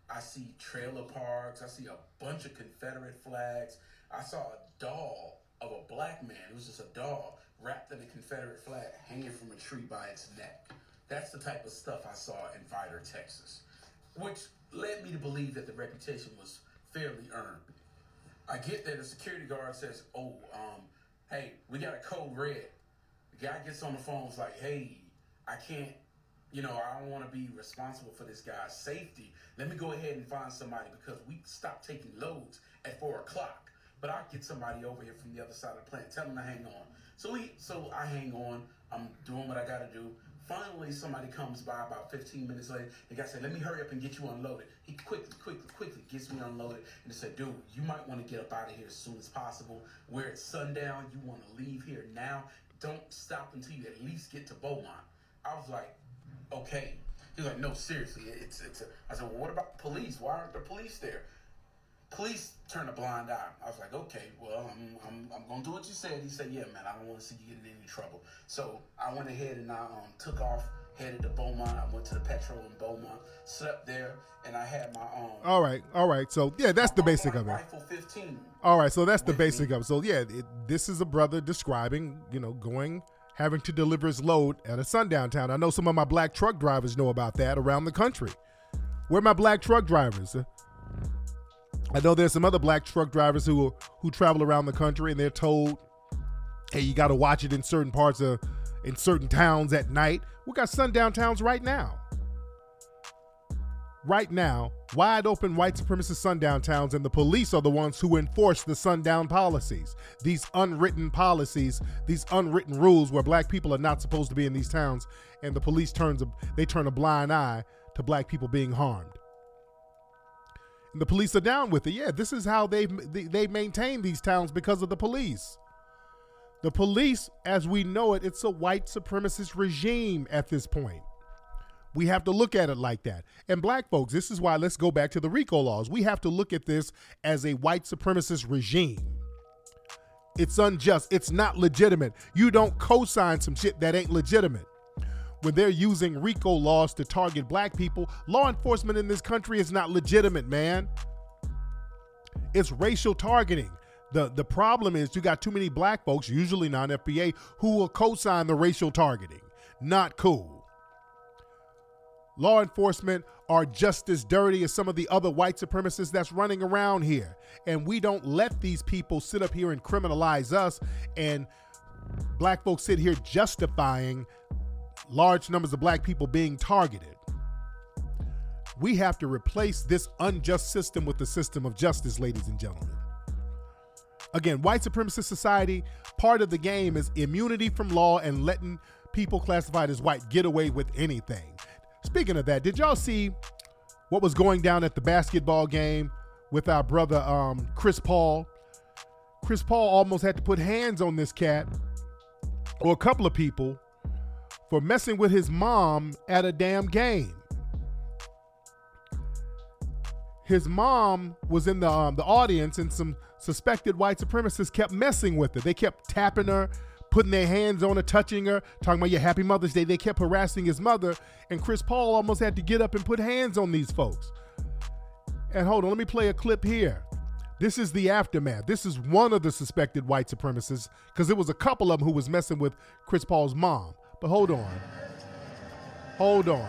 I see trailer parks. I see a bunch of Confederate flags. I saw a doll of a black man. It was just a doll wrapped in a Confederate flag hanging from a tree by its neck. That's the type of stuff I saw in Vidor, Texas, which led me to believe that the reputation was fairly earned. I get there, the security guard says, oh, um, hey, we got a code red. The guy gets on the phone, was like, hey, I can't, you know, I don't want to be responsible for this guy's safety. Let me go ahead and find somebody because we stopped taking loads at four o'clock. But I'll get somebody over here from the other side of the plant. Tell them to hang on. So we, so I hang on. I'm doing what I got to do. Finally, somebody comes by about fifteen minutes later. The guy said, let me hurry up and get you unloaded. He quickly, quickly, quickly gets me unloaded. And he said, dude, you might want to get up out of here as soon as possible. We're at sundown. You want to leave here now. Don't stop until you at least get to Beaumont. I was like, okay. He was like, no, seriously. It's, it's a, I said, well, what about the police? Why aren't the police there? Police turned a blind eye. I was like, okay, well, I'm I'm, I'm going to do what you said. He said, yeah, man, I don't want to see you get in any trouble. So I went ahead and I um, took off, headed to Beaumont. I went to the Petro in Beaumont, slept there, and I had my own. Um, all right, all right. So, yeah, that's the basic of it. Rifle fifteen. All right, so that's the basic me. of it. So, yeah, it, this is a brother describing, you know, going, having to deliver his load at a sundown town. I know some of my black truck drivers know about that around the country. Where are my black truck drivers? Uh, I know there's some other black truck drivers who who travel around the country and they're told, hey, you got to watch it in certain parts of, in certain towns at night. We got sundown towns right now. Right now, wide open white supremacist sundown towns, and the police are the ones who enforce the sundown policies. These unwritten policies, these unwritten rules where black people are not supposed to be in these towns, and the police turns a, they turn a blind eye to black people being harmed. And the police are down with it. Yeah, this is how they they maintain these towns because of the police. The police, as we know it, it's a white supremacist regime at this point. We have to look at it like that. And black folks, this is why let's go back to the RICO laws. We have to look at this as a white supremacist regime. It's unjust. It's not legitimate. You don't co-sign some shit that ain't legitimate. When they're using RICO laws to target black people, law enforcement in this country is not legitimate, man. It's racial targeting. The, the problem is you got too many black folks, usually non-F B A, who will co-sign the racial targeting. Not cool. Law enforcement are just as dirty as some of the other white supremacists that's running around here. And we don't let these people sit up here and criminalize us, and black folks sit here justifying large numbers of black people being targeted. We have to replace this unjust system with the system of justice, ladies and gentlemen. Again, white supremacist society, part of the game is immunity from law and letting people classified as white get away with anything. Speaking of that, did y'all see what was going down at the basketball game with our brother um, Chris Paul? Chris Paul almost had to put hands on this cat, or a couple of people, for messing with his mom at a damn game. His mom was in the um, the audience, and some suspected white supremacists kept messing with her. They kept tapping her, putting their hands on her, touching her, talking about, yeah, happy Mother's Day. They kept harassing his mother, and Chris Paul almost had to get up and put hands on these folks. And hold on, let me play a clip here. This is the aftermath. This is one of the suspected white supremacists, because there was a couple of them who was messing with Chris Paul's mom. But hold on. Hold on.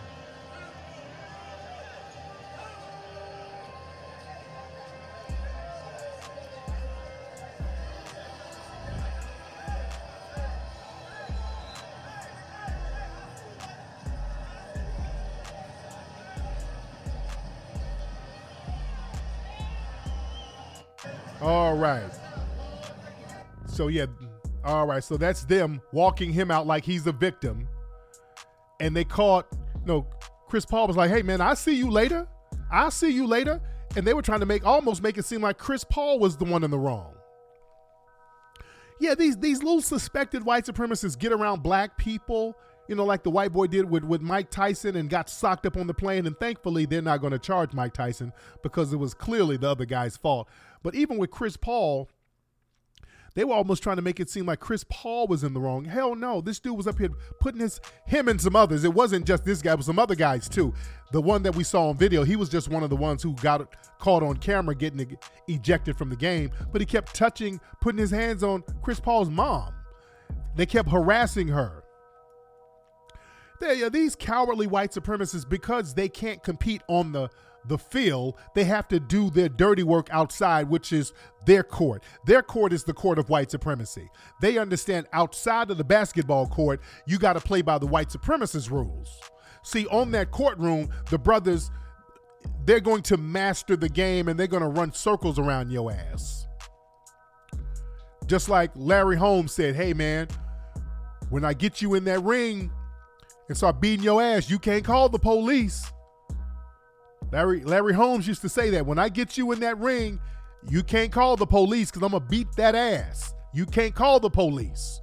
All right. So, yeah. All right. So that's them walking him out like he's a victim. And they caught, no, Chris Paul was like, hey, man, I'll see you later. I'll see you later. And they were trying to make, almost make it seem like Chris Paul was the one in the wrong. Yeah, these, these little suspected white supremacists get around black people, you know, like the white boy did with, with Mike Tyson and got socked up on the plane. And thankfully, they're not going to charge Mike Tyson because it was clearly the other guy's fault. But even with Chris Paul, They were almost trying to make it seem like Chris Paul was in the wrong. Hell no, this dude was up here putting his him and some others. It wasn't just this guy, but some other guys too. The one that we saw on video, he was just one of the ones who got caught on camera getting ejected from the game, but he kept touching, putting his hands on Chris Paul's mom. They kept harassing her. They, these cowardly white supremacists, because they can't compete on the the field, they have to do their dirty work outside, which is their court. Their court is the court of white supremacy. They understand outside of the basketball court, you got to play by the white supremacist rules. See, on that courtroom, the brothers, they're going to master the game and they're going to run circles around your ass. Just like Larry Holmes said, hey man, when I get you in that ring and start beating your ass, you can't call the police. Larry Larry Holmes used to say that. When I get you in that ring, you can't call the police because I'm going to beat that ass. You can't call the police.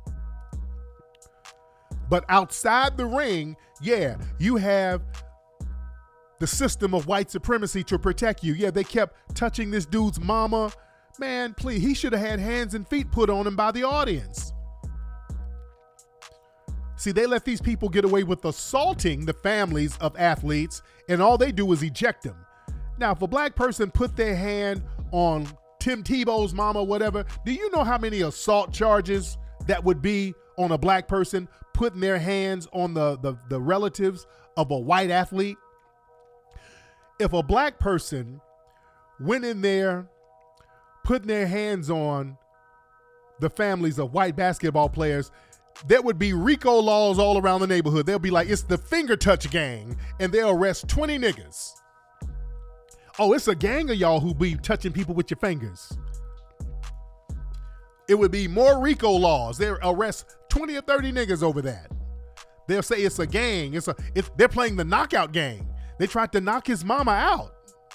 But outside the ring, yeah, you have the system of white supremacy to protect you. Yeah, they kept touching this dude's mama. Man, please, he should have had hands and feet put on him by the audience. See, they let these people get away with assaulting the families of athletes, and all they do is eject them. Now, if a black person put their hand on Tim Tebow's mama, whatever, do you know how many assault charges that would be on a black person putting their hands on the, the, the relatives of a white athlete? If a black person went in there putting their hands on the families of white basketball players, there would be RICO laws all around the neighborhood. They'll be like, it's the finger touch gang, and they'll arrest twenty niggas. Oh, it's a gang of y'all who be touching people with your fingers. It would be more RICO laws. They'll arrest twenty or thirty niggas over that. They'll say it's a gang. It's a. It's, they're playing the knockout gang. They tried to knock his mama out.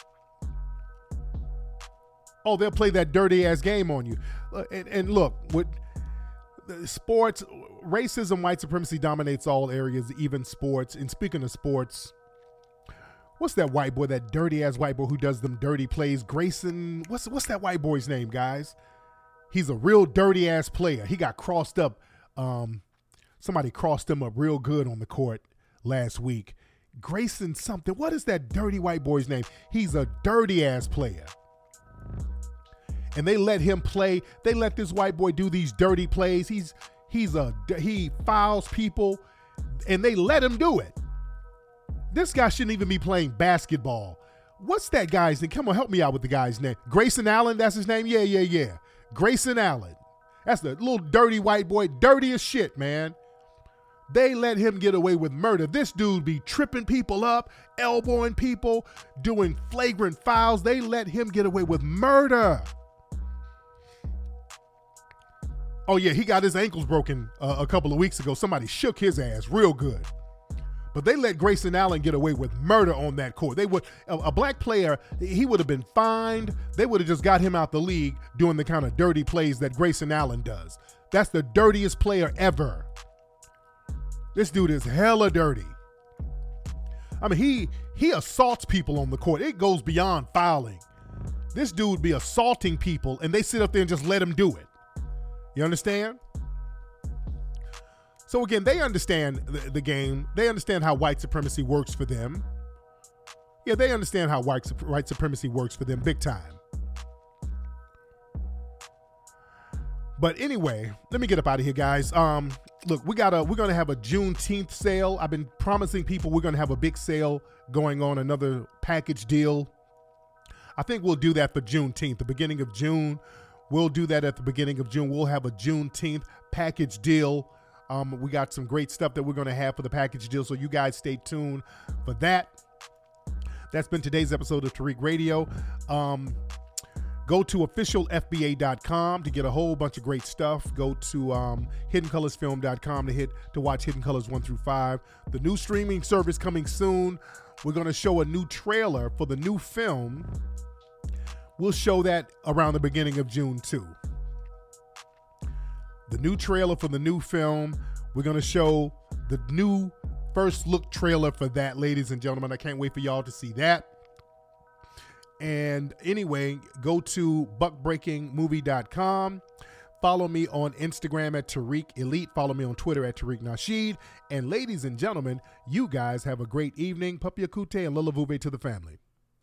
Oh, they'll play that dirty ass game on you. Uh, and, and look, with sports, racism, white supremacy dominates all areas, even sports. And speaking of sports, what's that white boy, that dirty ass white boy who does them dirty plays? Grayson, what's what's that white boy's name, guys? He's a real dirty ass player. He got crossed up. Um, somebody crossed him up real good on the court last week. Grayson something. What is that dirty white boy's name? He's a dirty ass player. And they let him play. They let this white boy do these dirty plays. He's he's a he fouls people, and they let him do it. This guy shouldn't even be playing basketball. What's that guy's name? Come on, help me out with the guy's name. Grayson Allen, that's his name? Yeah, yeah, yeah. Grayson Allen. That's the little dirty white boy. Dirty as shit, man. They let him get away with murder. This dude be tripping people up, elbowing people, doing flagrant fouls. They let him get away with murder. Oh, yeah, he got his ankles broken uh, a couple of weeks ago. Somebody shook his ass real good. But they let Grayson Allen get away with murder on that court. They would a, a black player, he would have been fined. They would have just got him out the league doing the kind of dirty plays that Grayson Allen does. That's the dirtiest player ever. This dude is hella dirty. I mean, he he assaults people on the court. It goes beyond fouling. This dude be assaulting people, and they sit up there and just let him do it. You understand? So again, they understand the, the game. They understand how white supremacy works for them. Yeah, they understand how white, white supremacy works for them big time. But anyway, let me get up out of here, guys. Um, look, we got a we're gonna have a Juneteenth sale. I've been promising people we're gonna have a big sale going on, another package deal. I think we'll do that for Juneteenth, the beginning of June. We'll do that at the beginning of June. We'll have a Juneteenth package deal. Um, we got some great stuff that we're going to have for the package deal, so you guys stay tuned for that. That's been today's episode of Tariq Radio. Um, go to official F B A dot com to get a whole bunch of great stuff. Go to um, hidden colors film dot com to hit to watch Hidden Colors one through five. The new streaming service coming soon. We're going to show a new trailer for the new film. We'll show that around the beginning of June too. The new trailer for the new film. We're going to show the new first look trailer for that, ladies and gentlemen. I can't wait for y'all to see that. And anyway, go to buck breaking movie dot com. Follow me on Instagram at Tariq Elite. Follow me on Twitter at Tariq Nasheed. And ladies and gentlemen, you guys have a great evening. Papi Akute and Lila Vuve to the family.